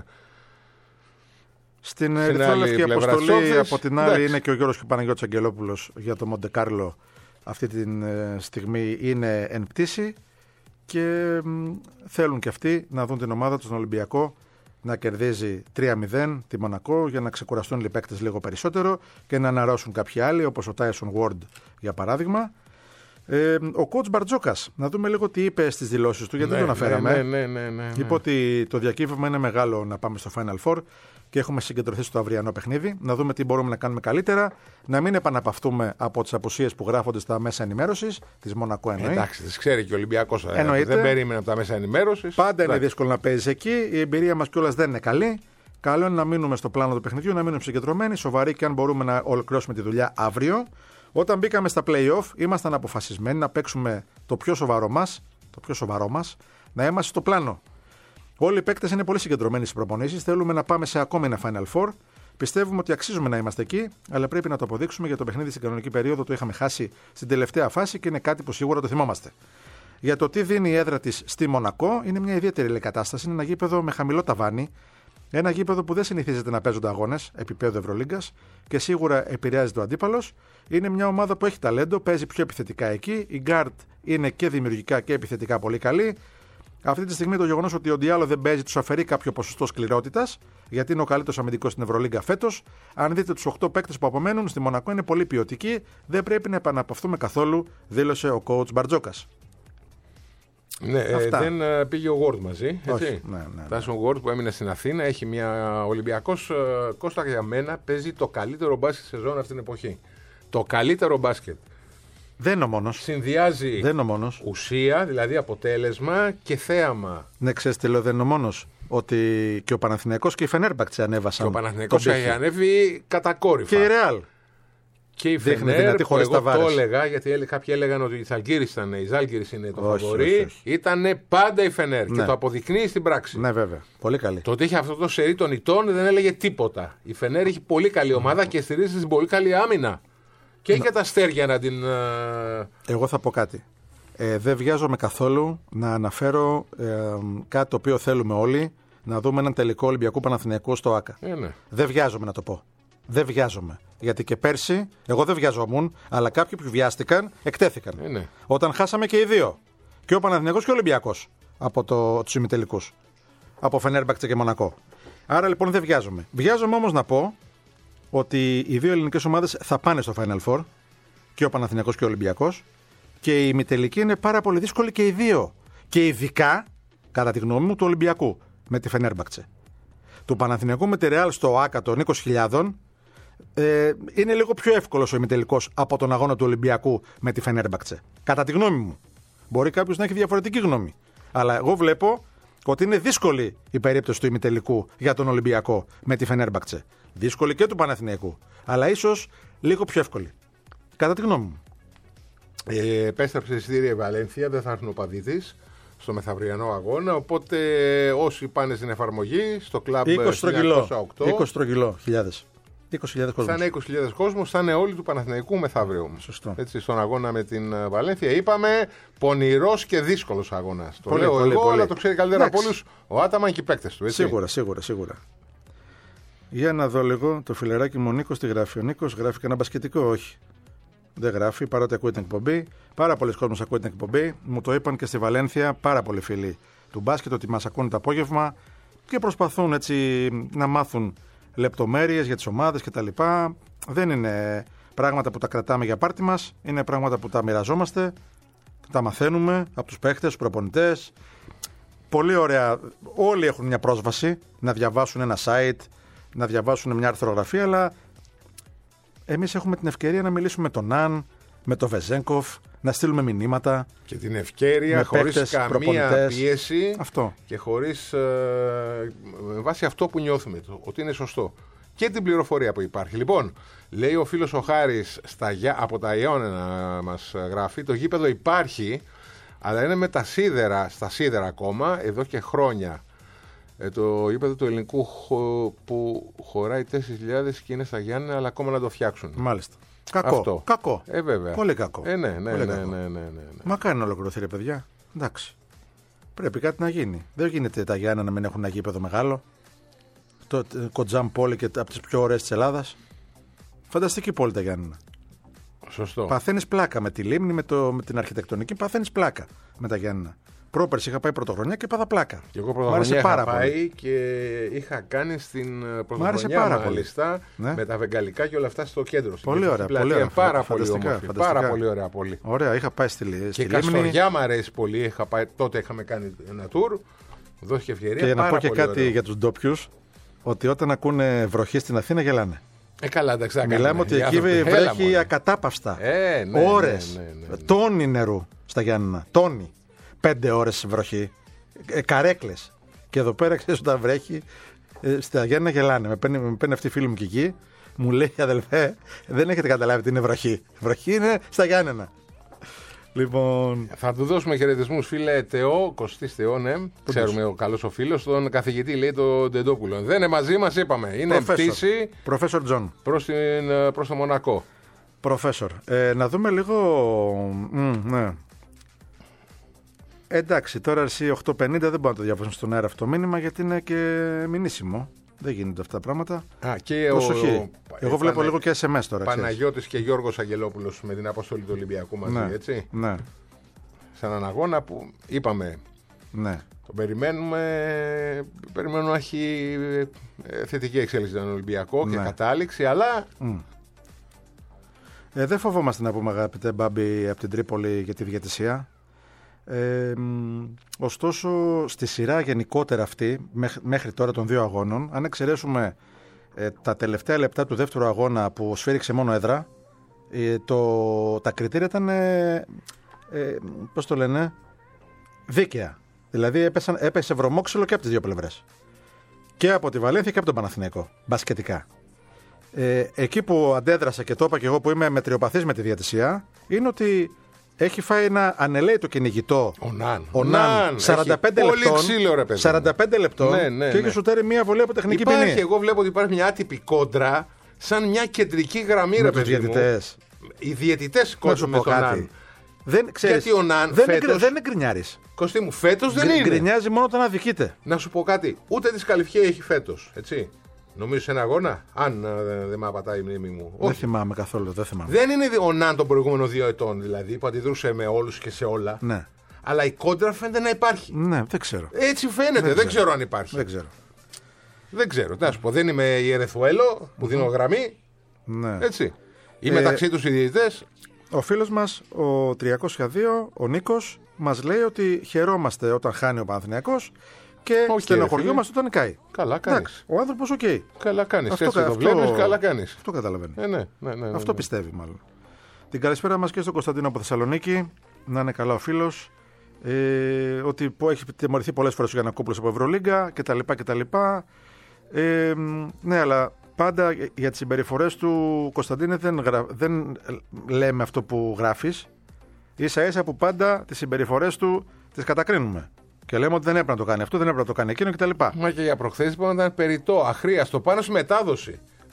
Στην ερυθρόλευκη αποστολή από την άλλη εντάξει. Είναι και ο Γιώργος και ο Παναγιώτης Αγγελόπουλος για το Μοντεκάρλο. Αυτή τη στιγμή είναι εν πτήση και θέλουν και αυτοί να δουν την ομάδα του στον Ολυμπιακό να κερδίζει τρία μηδέν τη Μονακό για να ξεκουραστούν οι παίκτες λίγο περισσότερο και να αναρρώσουν κάποιοι άλλοι όπως ο Tyson Ward για παράδειγμα. Ε, ο coach Μπαρτζόκας, να δούμε λίγο τι είπε στις δηλώσεις του, γιατί ναι, δεν το αναφέραμε. Ναι, ναι, ναι, ναι, ναι. Είπε ότι το διακύβευμα είναι μεγάλο να πάμε στο Final Four και έχουμε συγκεντρωθεί στο αυριανό παιχνίδι, να δούμε τι μπορούμε να κάνουμε καλύτερα, να μην επαναπαυθούμε από τις απουσίες που γράφονται στα μέσα ενημέρωσης, της Μονακό εννοεί. Εντάξει, τις ξέρει και ο Ολυμπιακός. Δεν περίμενε από τα μέσα ενημέρωσης. Πάντα εντάξει. Είναι δύσκολο να παίζει εκεί, η εμπειρία μας κιόλας δεν είναι καλή. Καλό είναι να μείνουμε στο πλάνο του παιχνιδιού, να μείνουμε συγκεντρωμένοι, σοβαροί και αν μπορούμε να ολοκληρώσουμε τη δουλειά αύριο. Όταν μπήκαμε στα play-off, ήμασταν αποφασισμένοι να παίξουμε το πιο σοβαρό μας, το πιο σοβαρό μας, να είμαστε στο πλάνο. Όλοι οι παίκτες είναι πολύ συγκεντρωμένοι στις προπονήσεις. Θέλουμε να πάμε σε ακόμη ένα Final Four. Πιστεύουμε ότι αξίζουμε να είμαστε εκεί, αλλά πρέπει να το αποδείξουμε για το παιχνίδι στην κανονική περίοδο. Το είχαμε χάσει στην τελευταία φάση και είναι κάτι που σίγουρα το θυμόμαστε. Για το τι δίνει η έδρα της στη Μονακό, είναι μια ιδιαίτερη κατάσταση. Είναι ένα γήπεδο με χαμηλό ταβάνι. Ένα γήπεδο που δεν συνηθίζεται να παίζονται αγώνες επίπεδο Ευρωλίγκας και σίγουρα επηρεάζεται ο αντίπαλος. Είναι μια ομάδα που έχει ταλέντο, παίζει πιο επιθετικά εκεί. Η Γκάρτ είναι και δημιουργικά και επιθετικά πολύ καλή. Αυτή τη στιγμή το γεγονός ότι ο Ντιάλο δεν παίζει τους αφαιρεί κάποιο ποσοστό σκληρότητας, γιατί είναι ο καλύτερος αμυντικός στην Ευρωλίγκα φέτος. Αν δείτε τους οκτώ παίκτες που απομένουν στη Μονακό είναι πολύ ποιοτικοί. Δεν πρέπει να επαναπαυθούμε καθόλου, δήλωσε ο coach Μπαρτζόκας. Ναι, ε, δεν ε, πήγε ο Ward μαζί. Όχι, ναι, ναι, ναι. Τάσον Ward που έμεινε στην Αθήνα, έχει μια Ολυμπιακός. Ε, Κώστα για μένα παίζει το καλύτερο μπάσκετ σεζόν αυτή την εποχή. Το καλύτερο μπάσκετ. Δεν είναι ο μόνος. Συνδυάζει δεν είναι ο μόνος. Ουσία, δηλαδή αποτέλεσμα και θέαμα. Ναι, ξέρεις τι λέω, δεν είναι ο μόνος. Ότι και ο Παναθηναϊκός και η Φενέρμπαχτσε ανέβασαν. Και ο Παναθηναϊκός έχει ανέβει κατακόρυφα. Και η Ρεάλ. Και η Φενέρ, που εγώ το έλεγα, γιατί κάποιοι έλεγαν ότι η Ζαλγκίρις ήταν, η Ζάλγκιρις είναι το φαβορί, ήταν πάντα η Φενέρ ναι. Και το αποδεικνύει στην πράξη. Ναι, βέβαια. Πολύ καλή. Το ότι είχε αυτό το σερί των ητών δεν έλεγε τίποτα. Η Φενέρ έχει πολύ καλή ομάδα mm. και στηρίζει στην πολύ καλή άμυνα. Και έχει και τα αστέρια να την. Εγώ θα πω κάτι. Ε, δεν βιάζομαι καθόλου να αναφέρω ε, κάτι το οποίο θέλουμε όλοι, να δούμε έναν τελικό Ολυμπιακού Παναθηναϊκού στο ΆΚΑ. Ε, ναι. Δεν βιάζομαι να το πω. Δεν βιάζομαι. Γιατί και πέρσι, εγώ δεν βιαζόμουν, αλλά κάποιοι που βιάστηκαν εκτέθηκαν. Ε, ναι. Όταν χάσαμε και οι δύο. Και ο Παναθηναϊκός και ο Ολυμπιακός από το, τους ημιτελικούς. Από Φενέρμπαχτσε και Μονακό. Άρα λοιπόν δεν βιάζομαι. Βιάζομαι όμως να πω ότι οι δύο ελληνικές ομάδες θα πάνε στο Final Four. Και ο Παναθηναϊκός και ο Ολυμπιακός. Και η ημιτελική είναι πάρα πολύ δύσκολη και οι δύο. Και ειδικά, κατά τη γνώμη μου, του Ολυμπιακού με τη Φενέρμπαχτσε. Του Παναθηναϊκού με τη Ρεάλ στο ΆΚΑ των είκοσι χιλιάδες. Ε, είναι λίγο πιο εύκολος ο ημιτελικός από τον αγώνα του Ολυμπιακού με τη Φενέρμπαχτσε. Κατά τη γνώμη μου. Μπορεί κάποιος να έχει διαφορετική γνώμη. Αλλά εγώ βλέπω ότι είναι δύσκολη η περίπτωση του ημιτελικού για τον Ολυμπιακό με τη Φενέρμπαχτσε. Δύσκολη και του Παναθηναϊκού. Αλλά ίσως λίγο πιο εύκολη. Κατά τη γνώμη μου. Ε, επέστρεψε εισιτήρια η Βαλένθια, δεν θα έρθουν οπαδοί της στο μεθαυριανό αγώνα. Οπότε όσοι πάνε στην εφαρμογή στο κλαμπ είκοσι στρογγυλό χιλιάδες. είκοσι χιλιάδες κόσμος. Θα είναι είκοσι χιλιάδες κόσμος, θα είναι όλοι του Παναθηναϊκού μεθαύριο. Σωστό. Έτσι, στον αγώνα με την Βαλένθια. Είπαμε πονηρός και δύσκολος αγώνας. Το Πολύ, λέω πολύ, εγώ, πολύ. αλλά το ξέρει καλύτερα από Εντάξει. όλους ο Άταμαν και οι παίκτες του. Έτσι. Σίγουρα, σίγουρα, σίγουρα. Για να δω λίγο το φιλεράκι μου ο Νίκος τι γράφει. Ο Νίκος γράφει κανένα μπασκετικό, όχι. Δεν γράφει, παρότι ακούει την εκπομπή. Πάρα πολλοί κόσμος ακούει την εκπομπή. Μου το είπαν και στη Βαλένθια πάρα πολλοί φίλοι του μπάσκετ ότι μας ακούνε το απόγευμα και προσπαθούν έτσι να μάθουν λεπτομέρειες για τις ομάδες κτλ. Δεν είναι πράγματα που τα κρατάμε για πάρτι μας, είναι πράγματα που τα μοιραζόμαστε, τα μαθαίνουμε από τους παίχτες, τους προπονητές. Πολύ ωραία. Όλοι έχουν μια πρόσβαση να διαβάσουν ένα site, να διαβάσουν μια αρθρογραφία, αλλά εμείς έχουμε την ευκαιρία να μιλήσουμε με τον Ναν, με τον Βεζένκοφ, να στείλουμε μηνύματα. Και την ευκαιρία Με χωρίς παίκτες, καμία προπονητές. πίεση Αυτό. και χωρίς ε, με βάση αυτό που νιώθουμε, το, ότι είναι σωστό. Και την πληροφορία που υπάρχει. Λοιπόν, λέει ο φίλος ο Χάρης στα, Γιά- από τα Ιόνενα μας γράφει, το γήπεδο υπάρχει, αλλά είναι με τα σίδερα, στα σίδερα ακόμα, εδώ και χρόνια. Ε, το γήπεδο του ελληνικού χω, που χωράει τέσσερις χιλιάδες και είναι στα Γιάννενα, αλλά ακόμα να το φτιάξουν. Μάλιστα. Κακό. Αυτό. Κακό. Ε, βέβαια. Πολύ κακό. Ε, ναι, ναι, Πολύ ναι, κακό. ναι, ναι, ναι, ναι. Μακάρι να ολοκληρωθεί, ρε παιδιά. Εντάξει. Πρέπει κάτι να γίνει. Δεν γίνεται τα Γιάννα να μην έχουν ένα γήπεδο μεγάλο. Το ε, Κοτζάμ πόλη και από τις πιο ωραίες της Ελλάδας. Φανταστική πόλη τα Γιάννενα. Σωστό. Παθαίνεις πλάκα με τη λίμνη, με, το, με την αρχιτεκτονική. Παθαίνεις πλάκα με τα Γιάννενα. Πρόπερση είχα πάει πρωτοχρονιά και πάθα πλάκα. Και εγώ Μ' άρεσε πρωτοχρονιά είχα πάρα πάει πολύ. και είχα κάνει στην άρεσε πρωτοχρονιά πάρα πολύ. μάλιστα Ναι. με τα βεγγαλικά και όλα αυτά στο κέντρο. στην Πολύ κεντρική ωραία, πλατεία. πολύ ωραία. Πάρα πολύ Φανταστικά, όμορφη. φανταστικά. Πάρα πολύ ωραία πόλη. Ωραία, είχα πάει στη, στη Και λίμνη. Καστοριά μου αρέσει πολύ. Είχα πάει, τότε είχαμε κάνει ένα tour. Δόθηκε ευκαιρία. Και για να πάρα πω και πολύ κάτι ωραίο. για τους ντόπιους, ότι όταν ακούνε βροχή στην Αθήνα γελάνε. Ε, καλά, εντάξει, θα Μιλάμε κάνουμε. ότι Οι εκεί άνθρωποι, έλα, βρέχει μωρέ. ακατάπαυστα. Ε, ναι, ναι, ώρες. ναι, ναι, ναι. Τόνοι νερού στα Γιάννενα. Τόνοι. Πέντε ώρες βροχή. Ε, καρέκλες. Και εδώ πέρα, ξέρεις, όταν βρέχει, ε, στα Γιάννενα γελάνε. Με παίρνει, με παίρνει αυτή η φίλη μου και εκεί. Μου λέει, αδελφέ, δεν έχετε καταλάβει τι είναι βροχή. Βροχή είναι στα Γιάννενα. Λοιπόν. Θα του δώσουμε χαιρετισμούς, φίλε Τεό, Κωστής Θεό, ναι. Ξέρουμε ο καλός ο φίλος, τον καθηγητή, λέει, τον Ντεντόπουλο. Δεν είναι μαζί μας, είπαμε. Είναι πτήση Προφέσορ Τζον. προς, την, προς το Μονακό. Προφέσορ. Ε, να δούμε λίγο. Μ, ναι. Εντάξει, τώρα εσύ οκτώ πενήντα δεν μπορώ να το διαβάσουμε στον αέρα αυτό το μήνυμα γιατί είναι και μηνύσιμο. Δεν γίνονται αυτά τα πράγματα. Α, και Προσοχή. ο, Εγώ ε, βλέπω Πανα- λίγο και ες εμ ες τώρα. ξέρεις. Παναγιώτης και Γιώργος Αγγελόπουλος με την αποστολή του Ολυμπιακού μαζί, Ναι. έτσι. Ναι. Σε έναν αγώνα που είπαμε, Ναι. τον περιμένουμε, περιμένουμε να έχει ε, θετική εξέλιξη στον Ολυμπιακό και Ναι. κατάληξη, αλλά Ε, δεν φοβόμαστε να πούμε, αγαπητέ Μπάμπη, από την Τρίπολη για τη διαιτησία. Ε, μ, ωστόσο, στη σειρά γενικότερα αυτή, μέχ- μέχρι τώρα των δύο αγώνων, αν εξαιρέσουμε ε, τα τελευταία λεπτά του δεύτερου αγώνα που σφύριξε μόνο έδρα, ε, το, τα κριτήρια ήταν, ε, ε, πώς το λένε, δίκαια. Δηλαδή έπεσαν, έπεσε βρωμόξυλο και από τις δύο πλευρές. Και από τη Βαλένθια και από τον Παναθηναϊκό, μπασκετικά. Ε, εκεί που αντέδρασα και το είπα και εγώ που είμαι μετριοπαθής με τη διαιτησία, είναι ότι έχει φάει ένα ανελαίτο κυνηγητό. ο Ναν. Ο Ναν, σαράντα πέντε έχει λεπτών, Πολύ ξύλο, ρε παιδί μου. σαράντα πέντε λεπτών Ναι, ναι, και έχει ναι. σουτάρει μία βολή από τεχνική Υπάρχει, ποινή. εγώ βλέπω ότι υπάρχει μια άτυπη κόντρα, σαν μια κεντρική γραμμή, Με ρε τους παιδί μου. διαιτητές. Οι διαιτητές Να κόντρα σου με πω τον Ναν. κάτι. Δεν, ξέρεις, Γιατί ο Ναν δεν, φέτος- είναι, δεν είναι γκρινιάρης. Κωστή μου, φέτος δεν Γκρι- είναι. Γκρινιάζει μόνο όταν αδικείται. Να σου πω κάτι. Ούτε τη Σκαλιφιέ έχει φέτος. Έτσι. Νομίζω σε ένα αγώνα. Αν ε, δεν με απατάει η μνήμη μου. Δεν Όχι. θυμάμαι καθόλου. Δεν θυμάμαι. Δεν είναι ο Ναν των προηγούμενων δύο ετών δηλαδή που αντιδρούσε με όλους και σε όλα. Ναι. Αλλά η κόντρα φαίνεται να υπάρχει. ναι, δεν ξέρω. Έτσι φαίνεται. Δεν, ξέρω. αν υπάρχει. Δεν ξέρω. Δεν ξέρω. Τι να σου πω. Δεν είμαι η Ερεθουέλο που δίνω γραμμή. Ναι. Έτσι. Ή Ε, μεταξύ τους οι διαιτητές. Ο φίλος μας, ο τριακόσια δύο, ο Νίκος, μας λέει ότι χαιρόμαστε όταν χάνει ο Παναθηναϊκός και Οκ, στενοχωριόμαστε όταν νικάει. Καλά κάνεις. Εντάξει, ο άνθρωπος οκ. Καλά κάνεις. Αυτό Έτσι κα- το αυτό- βλέπεις. Καλά κάνεις. Αυτό καταλαβαίνει. Ε, ναι, ναι, ναι, ναι, Αυτό ναι. πιστεύει μάλλον. Την καλησπέρα μας και στον Κωνσταντίνο από Θεσσαλονίκη. Να είναι καλά ο φίλος. Ε, ότι που έχει τιμωρηθεί πολλές φορές ο Γιαννακόπουλος από Ευρωλίγκα κτλ. κτλ. Ε, ναι, αλλά πάντα για τις συμπεριφορές του Κωνσταντίνε δεν, γρα... δεν λέμε αυτό που γράφεις. Ίσα ίσα που πάντα τις συμπεριφορές του τις κατακρίνουμε. Και λέμε ότι δεν έπρεπε να το κάνει αυτό, δεν έπρεπε να το κάνει εκείνο κτλ. Μα και για προχθές είπαμε ότι ήταν περιττό, αχρίαστο, πάνω στη μετάδοση.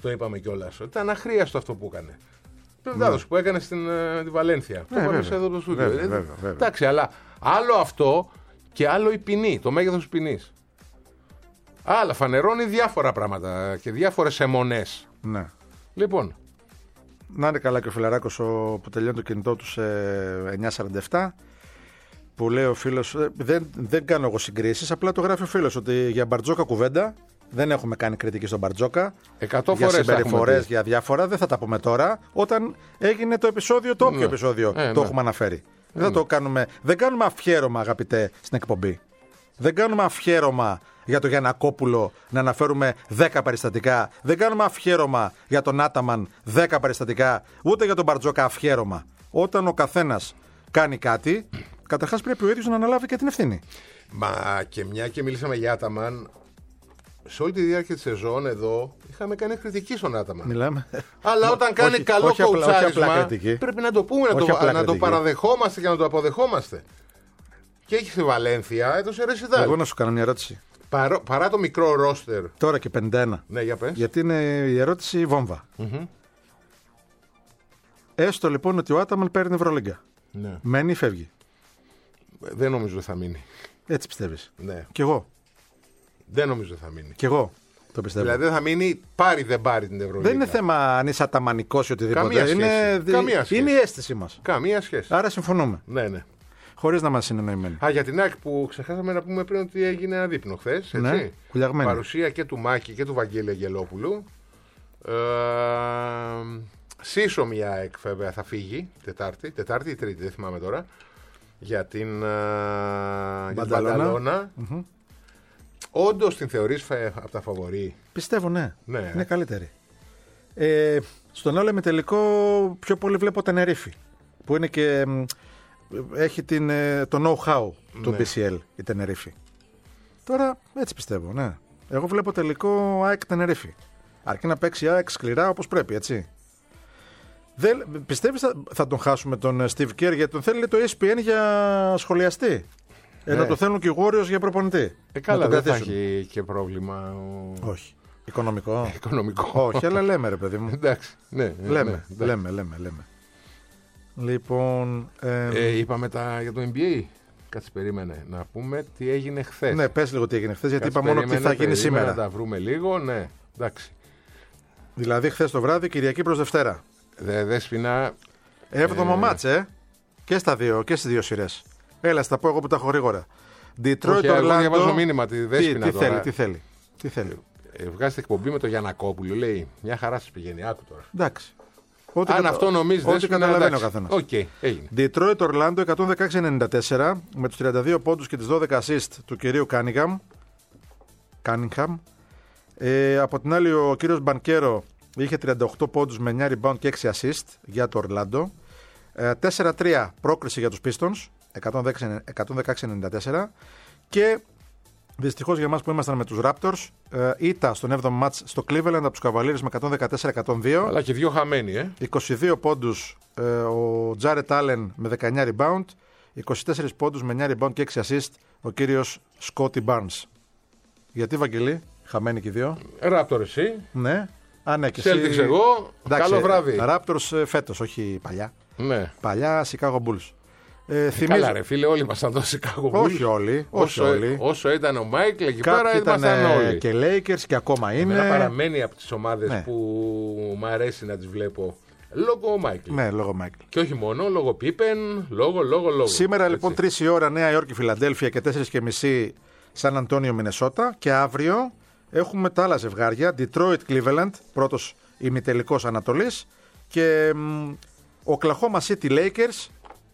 το είπαμε κιόλας. Ήταν αχρίαστο αυτό που έκανε. Το δάδος που έκανε στην uh, τη Βαλένθια. Το είπαμε εδώ το στούντιο. Εντάξει, αλλά άλλο αυτό και άλλο η ποινή, το μέγεθος της ποινής. Άλλα, φανερώνει διάφορα πράγματα και διάφορες αιμονές. Ναι. Λοιπόν. Να είναι καλά και ο φιλαράκος ο, που τελειώνει το κινητό του σε εννιά σαράντα επτά. Που λέει ο φίλος, δεν, δεν κάνω εγώ συγκρίσεις, απλά το γράφει ο φίλος ότι για Μπαρτζόκα κουβέντα, δεν έχουμε κάνει κριτική στον Μπαρτζόκα. Εκατό για φορές συμπεριφορές, για διάφορα, δεν θα τα πούμε τώρα. Όταν έγινε το επεισόδιο, το όποιο ναι. επεισόδιο ε, το ναι. έχουμε αναφέρει. Ε, δεν, ναι. θα το κάνουμε, δεν κάνουμε αφιέρωμα, αγαπητέ, στην εκπομπή. Δεν κάνουμε αφιέρωμα για τον Γιαννακόπουλο να αναφέρουμε δέκα περιστατικά. Δεν κάνουμε αφιέρωμα για τον Άταμαν δέκα περιστατικά. Ούτε για τον Μπαρτζόκα αφιέρωμα. Όταν ο καθένας κάνει κάτι, καταρχάς πρέπει ο ίδιος να αναλάβει και την ευθύνη. Μα και μια και μιλήσαμε για Άταμαν, σε όλη τη διάρκεια της σεζόν εδώ είχαμε κάνει κριτική στον Άταμαν. Μιλάμε. Αλλά όταν κάνει όχι, καλό όχι απλά, κοουτσάρισμα, όχι απλά πρέπει να το πούμε, να όχι το, να το κριτική. παραδεχόμαστε και να το αποδεχόμαστε. Και έχει στη Βαλένθια, έδωσε ρεσιτάλ. Εγώ να σου κάνω μια ερώτηση. Παρά, παρά το μικρό ρόστερ. Τώρα και πενήντα ένα. Ναι, για πες. Γιατί είναι η ερώτηση βόμβα. Mm-hmm. Έστω λοιπόν ότι ο Άταμαν παίρνει Ευρωλίγκα. Ναι. Μένει ή φεύγει. Δεν νομίζω ότι θα μείνει. Έτσι πιστεύεις. Ναι. Κι εγώ. Δεν νομίζω ότι θα μείνει. Κι εγώ το πιστεύω. Δηλαδή δεν θα μείνει, πάρει δεν πάρει την Ευρωλίγκα. Δεν είναι θέμα αν είσαι αταμανικός ή οτιδήποτε. Καμία σχέση. Είναι, Καμία σχέση. είναι η αίσθηση μας. Καμία σχέση. Άρα συμφωνούμε. Ναι, ναι. Χωρίς να είμαστε συνεννοημένοι. Α, για την ΑΕΚ που ξεχάσαμε να πούμε πριν ότι έγινε ένα δείπνο χθες. Ναι, κουλιαγμένη. Παρουσία και του Μάκη και του Βαγγέλη Αγγελόπουλου. Ε, σύσσωμη η ΑΕΚ βέβαια θα φύγει Τετάρτη, Τετάρτη ή Τρίτη, δεν θυμάμαι τώρα. Για την Μπανταλώνα. Mm-hmm. Όντως την θεωρείς από τα φαβορί? Πιστεύω ναι. Ναι. Είναι καλύτερη. Ε, στον άλλο ημιτελικό πιο πολύ βλέπω Τενερίφη. Που είναι και έχει την, το know-how του ναι. μπι σι ελ η Τενερίφη. Τώρα έτσι πιστεύω, ναι. Εγώ βλέπω τελικό ΑΕΚ Τενερίφη. Αρκεί να παίξει ΑΕΚ σκληρά όπως πρέπει, έτσι. Δεν, πιστεύεις θα, θα τον χάσουμε τον Steve Kerr, γιατί τον θέλει το ι ες πι εν για σχολιαστή. Ναι. Ενώ το θέλουν και οι Warriors για προπονητή. Ε, καλά, δεν θα έχει και πρόβλημα. Ο... Όχι. Οικονομικό. Οικονομικό. Όχι, αλλά λέμε ρε παιδί μου. Εντάξει. Ναι, λέμε, ναι, λέμε, λέμε, λέμε. Λοιπόν. Ε, ε, είπαμε τα, για το εν μπι έι. Κάτσε, περίμενε. Να πούμε τι έγινε χθες. Ναι, πες λίγο τι έγινε χθες, γιατί Κάτσε, είπα μόνο τι θα γίνει περίμενε, σήμερα. Να τα βρούμε λίγο, ναι. Εντάξει. Δηλαδή χθες το βράδυ, Κυριακή προς Δευτέρα. Δε, δέσποινα. Έβδομο ε... μάτς, ε. Και στα δύο, και στις δύο σειρές. Έλα, στα πω εγώ που τα έχω γρήγορα. Detroit, εγώ διαβάζω μήνυμα τη Δέσποινα τι, τι τώρα. θέλει, τι θέλει. Τι θέλει. Ε, βγάζετε εκπομπή με τον Γιαννακόπουλο, λέει. Μια χαρά σας πηγαίνει, άκου τώρα. Εντάξει. Ό,τι Αν κατα... αυτό νομίζει, ό,τι καταλαβαίνει ο καθένας. Οκ, okay, έγινε. Detroit Orlando εκατόν δεκαέξι ενενήντα τέσσερα με τους τριάντα δύο πόντους και τις δώδεκα assist του κυρίου Cunningham. Cunningham. Ε, από την άλλη, ο κύριος Μπανκέρο είχε τριάντα οκτώ πόντους με εννιά rebound και έξι assist για το Orlando. Ε, τέσσερα τρία πρόκριση για τους Pistons, εκατόν δεκαέξι ενενήντα τέσσερα. Και δυστυχώς για εμάς που ήμασταν με τους Raptors, ε, ήττα στον έβδομο μάτς στο Cleveland από τους Cavaliers με εκατόν δεκατέσσερα εκατόν δύο. Αλλά και δύο χαμένοι, ε. είκοσι δύο πόντους ε, ο Jared Allen με δεκαεννιά rebound, είκοσι τέσσερα πόντους με εννιά rebound και έξι assist ο κύριος Scotty Barnes. Γιατί, Βαγγελή, χαμένοι και οι δύο. Raptors εσύ. Ναι. Α, ναι, και Celtics εσύ... εγώ. Εντάξει, καλό βράδυ. Raptors φέτος, όχι παλιά. Ναι. Παλιά Chicago Bulls. Ε, ε, θυμίζω... Καλά ρε φίλε, όλοι ήμασταν εδώ σε Chicago Bulls. Όχι όλοι. Όσο, όχι όλοι. όσο ήταν ο Μάικλ, εκεί Κάποιοι πέρα ήμασταν όλοι. Και Lakers και ακόμα είναι. Εμένα παραμένει από τις ομάδες ναι. που μου αρέσει να τις βλέπω. Λόγω Μάικλ. Ναι, λόγω Μάικλ. Και όχι μόνο, λόγω Πίπεν, λόγω, λόγω, λόγω. Σήμερα έτσι. λοιπόν τρεις η ώρα Νέα Υόρκη, Φιλαντέλφια και τέσσερις και μισή Σαν Αντώνιο, Μινεσότα. Και αύριο έχουμε τα άλλα ζευγάρια. Detroit, Cleveland, πρώτος ημιτελικός Ανατολής. Και Oklahoma City Lakers,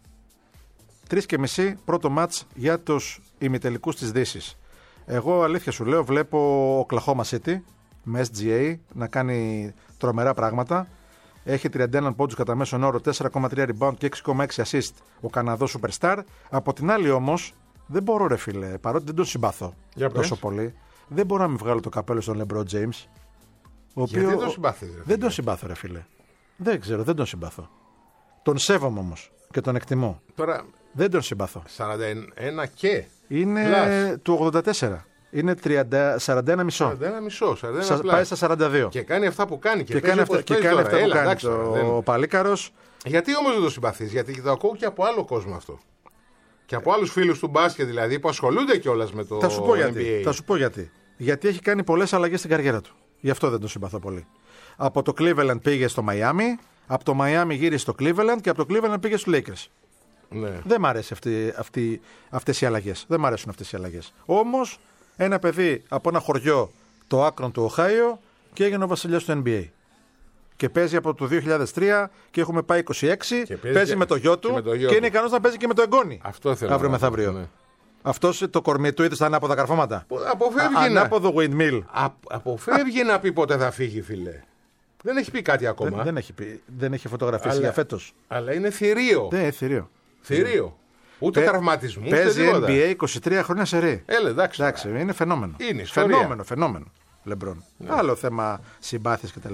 τρεις και μισή πρώτο μάτς για τους ημιτελικούς της Δύσης. Εγώ αλήθεια σου λέω, βλέπω Oklahoma City με ες τζι έι να κάνει τρομερά πράγματα. Έχει τριάντα ένα πόντους κατά μέσον όρο, τέσσερα κόμμα τρία rebound και έξι κόμμα έξι assist ο Καναδός Superstar. Από την άλλη όμως, δεν μπορώ ρε φίλε, παρότι δεν τον συμπαθώ Για τόσο πες. πολύ, δεν μπορώ να μην βγάλω το καπέλο στον LeBron James. Ο Γιατί οποίο... δεν τον συμπάθεις, ρε φίλε? Δεν τον συμπάθω ρε φίλε. Δεν ξέρω, δεν τον συμπαθώ. Τον σέβομαι όμως και τον εκτιμώ. Τώρα Δεν τον συμπαθώ. σαράντα ένα και. Είναι Plus. του ογδόντα τέσσερα. είναι τριάντα, σαράντα ένα κόμμα πέντε. σαράντα ένα κόμμα πέντε, σαράντα ένα Πάει στα σαράντα δύο. Και κάνει αυτά που κάνει. Και, Και, παίζει κάνει αυτά, όπως και παίζει κάνει τώρα. αυτά που Έλα, κάνει εντάξει, τώρα, το, δεν- ο Παλίκαρος. Γιατί όμως δεν το συμπαθείς? Γιατί το ακούω και από άλλο κόσμο αυτό. Και από άλλους φίλους του μπάσκετ δηλαδή που ασχολούνται κιόλας με το Θα σου πω N B A. γιατί. Θα σου πω γιατί. Γιατί έχει κάνει πολλές αλλαγές στην καριέρα του. Γι' αυτό δεν τον συμπαθώ πολύ. Από το Cleveland πήγε στο Miami, από το Miami γύρισε στο Cleveland και από το Cleveland πήγε στους Lakers. Ναι. Δεν μ' αρέσει αυτή, αυτή, αυτές οι αλλαγές. Δεν μ' αρέσουν αυτές οι αλλαγές. Όμως, ένα παιδί από ένα χωριό, το Άκρον του Οχάιο, και έγινε ο βασιλιάς του N B A. Και παίζει από το δύο χιλιάδες τρία και έχουμε πάει είκοσι έξι. Και Παίζει, παίζει με το γιο του και με το γιο και του. είναι ικανός να παίζει και με το εγγόνι. Αυτό θέλω. Αύριο να πω, μεθαύριο. ναι. Αυτός το κορμί του είδε στα ανάποδα καρφώματα. Αποφεύγει Α, να... Ανάποδο windmill. Α, αποφεύγει να πει πότε θα φύγει, φίλε. Δεν έχει πει κάτι ακόμα. Δεν, δεν, έχει, πει- δεν έχει φωτογραφίσει Αλλά- για φέτος. Αλλά είναι θηρίο. Δεν, θηρίο. Θηρίο. Ούτε Παι- τραυματισμού, ούτε Παίζει τίποτα. N B A είκοσι τρία χρόνια σε ρί. Έλα, εντάξει. Εντάξει, είναι φαινόμενο. Είναι ιστορία. Φαινόμενο, φαινόμενο. Λεμπρόν. Άλλο θέμα συμπάθειας κτλ.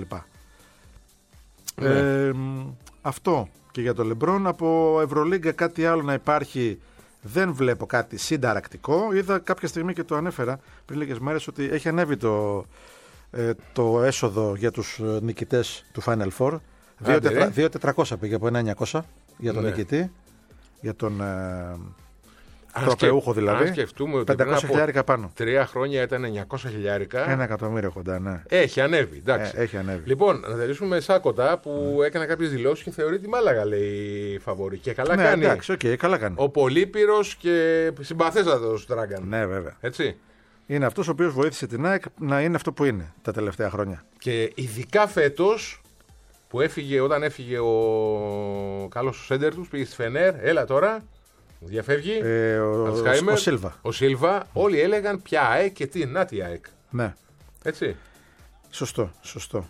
Ναι. Ε, μ, αυτό και για το Λεμπρόν. Από Ευρωλίγκα κάτι άλλο να υπάρχει δεν βλέπω κάτι συνταρακτικό. Είδα κάποια στιγμή και το ανέφερα πριν λίγες μέρες ότι έχει ανέβει το, ε, το έσοδο για τους ε, νικητές του Final Four. δύο χιλιάδες τετρακόσια πήγε από ένα χιλιάδες εννιακόσια για τον Ναι. νικητή. Για τον ε, Αν τροπεούχο σκεφ- δηλαδή. Αν σκεφτούμε ότι πεντακόσια πριν από χιλιάρικα πάνω. τρία χρόνια ήταν εννιακόσια χιλιάρικα. Ένα εκατομμύριο κοντά, ναι. Έχει ανέβει, εντάξει. Ε, έχει ανέβει. Λοιπόν, να τελειώσουμε με Σάκοτα που έκανε κάποιες δηλώσεις και θεωρεί τη Μάλαγα, λέει, φαβορή. Και καλά Ναι, κάνει. εντάξει, οκ, καλά κάνει. Ο Πολύπυρος και συμπαθέστατος Τράγκαν. Ναι, βέβαια. Έτσι. Είναι αυτός ο οποίος βοήθησε την ΑΕΚ να είναι αυτό που είναι τα τελευταία χρόνια. Και ειδικά φέτος που έφυγε, όταν έφυγε ο καλός σέντερ τους, πήγε στη Φενέρ, έλα τώρα, διαφεύγει. Ε, ο, Αλτσχάιμερ, ο Σίλβα. Ο Σίλβα, όλοι έλεγαν ποια ΑΕΚ και τι, να τι ΑΕΚ. Ναι, Έτσι. σωστό, σωστό.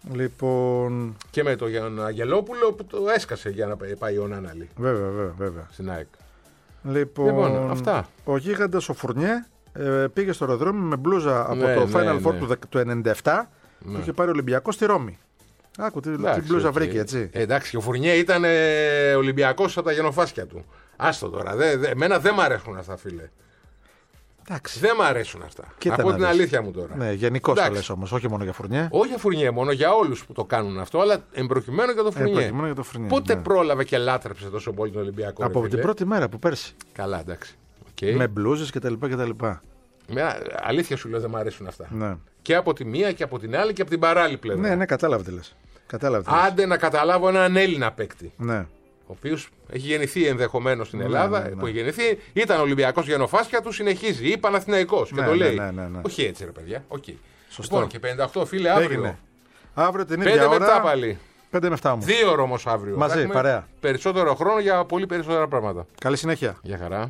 Λοιπόν, Και με τον Αγγελόπουλο που το έσκασε για να πάει ο Νάναλη βέβαια, βέβαια, βέβαια. στην ΑΕΚ. Λοιπόν, Λοιπόν, αυτά. ο γίγαντας ο Φουρνιέ ε, πήγε στο αεροδρόμιο με μπλούζα από Ναι, το ναι, Final Four ναι. του, του ενενήντα επτά που είχε πάρει Ολυμπιακό στη Ρώμη. Άκου τι, τι Εντάξει, μπλούζα οκ. βρήκε, έτσι. Ε, εντάξει, και ο Φουρνιέ ήταν ε, Ολυμπιακός από τα γενοφάσκια του. Άστο τώρα. Δε, δε, εμένα δεν μ' αρέσουν αυτά, φίλε. Εντάξει. Δεν μ' αρέσουν αυτά. Κοίτα Από να την δεις. αλήθεια μου τώρα. Ναι, γενικώς το Εντάξει. λες όμως, όχι μόνο για Φουρνιέ. Όχι για Φουρνιέ μόνο, για όλους που το κάνουν αυτό, αλλά εμπροκειμένου για το Φουρνιέ. προκειμένου για το Φουρνιέ, Πότε ναι. πρόλαβε και λάτρεψε τόσο πολύ τον Ολυμπιακό? ρε Από φίλε? την πρώτη μέρα που πέρσι. Καλά, εντάξει. Okay. Με μπλούζες κτλ. κτλ. Εμένα, αλήθεια σου λέω, δεν μ' αρέσουν αυτά. Ναι. Και από τη μία και από την άλλη και από την παράλληλη πλευρά. Ναι, ναι, κατάλαβε τι λες. Κατάλαβε τι λες. Άντε να καταλάβω έναν Έλληνα παίκτη. Ναι. Ο οποίο έχει γεννηθεί ενδεχομένως στην Ελλάδα, ναι, ναι. που έχει γεννηθεί, ήταν Ολυμπιακός γενοφάσκια του, συνεχίζει. Ή Παναθηναϊκός και Ναι, το ναι, λέει. ναι, ναι, ναι. Όχι έτσι, ρε παιδιά. Okay. Σωστό. Λοιπόν, και πενήντα οκτώ φίλε αύριο. Έγινε. Αύριο την ίδια Πέντε ώρα. με επτά πάλι. πέντε με επτά όμως. Δύο ώρο όμως αύριο. Μαζί, Θα έχουμε παρέα. Περισσότερο χρόνο για πολύ περισσότερα πράγματα. Καλή συνέχεια. Γεια χαρά.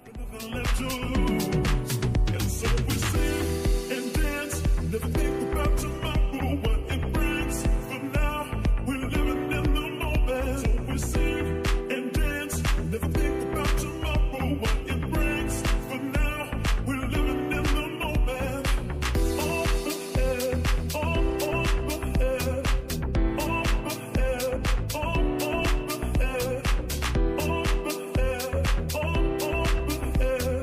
And so we sing and dance, never think about tomorrow, what it brings. For now, we're living in the moment. So we sing and dance, never think about tomorrow, what it brings. For now, we're living in the moment. Up ahead, up, up ahead, up ahead, up, up ahead, up ahead, up, up ahead.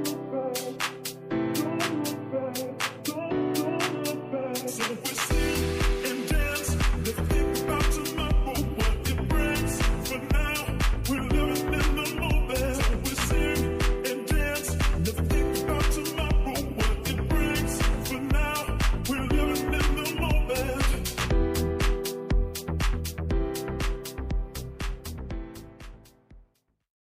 So we sing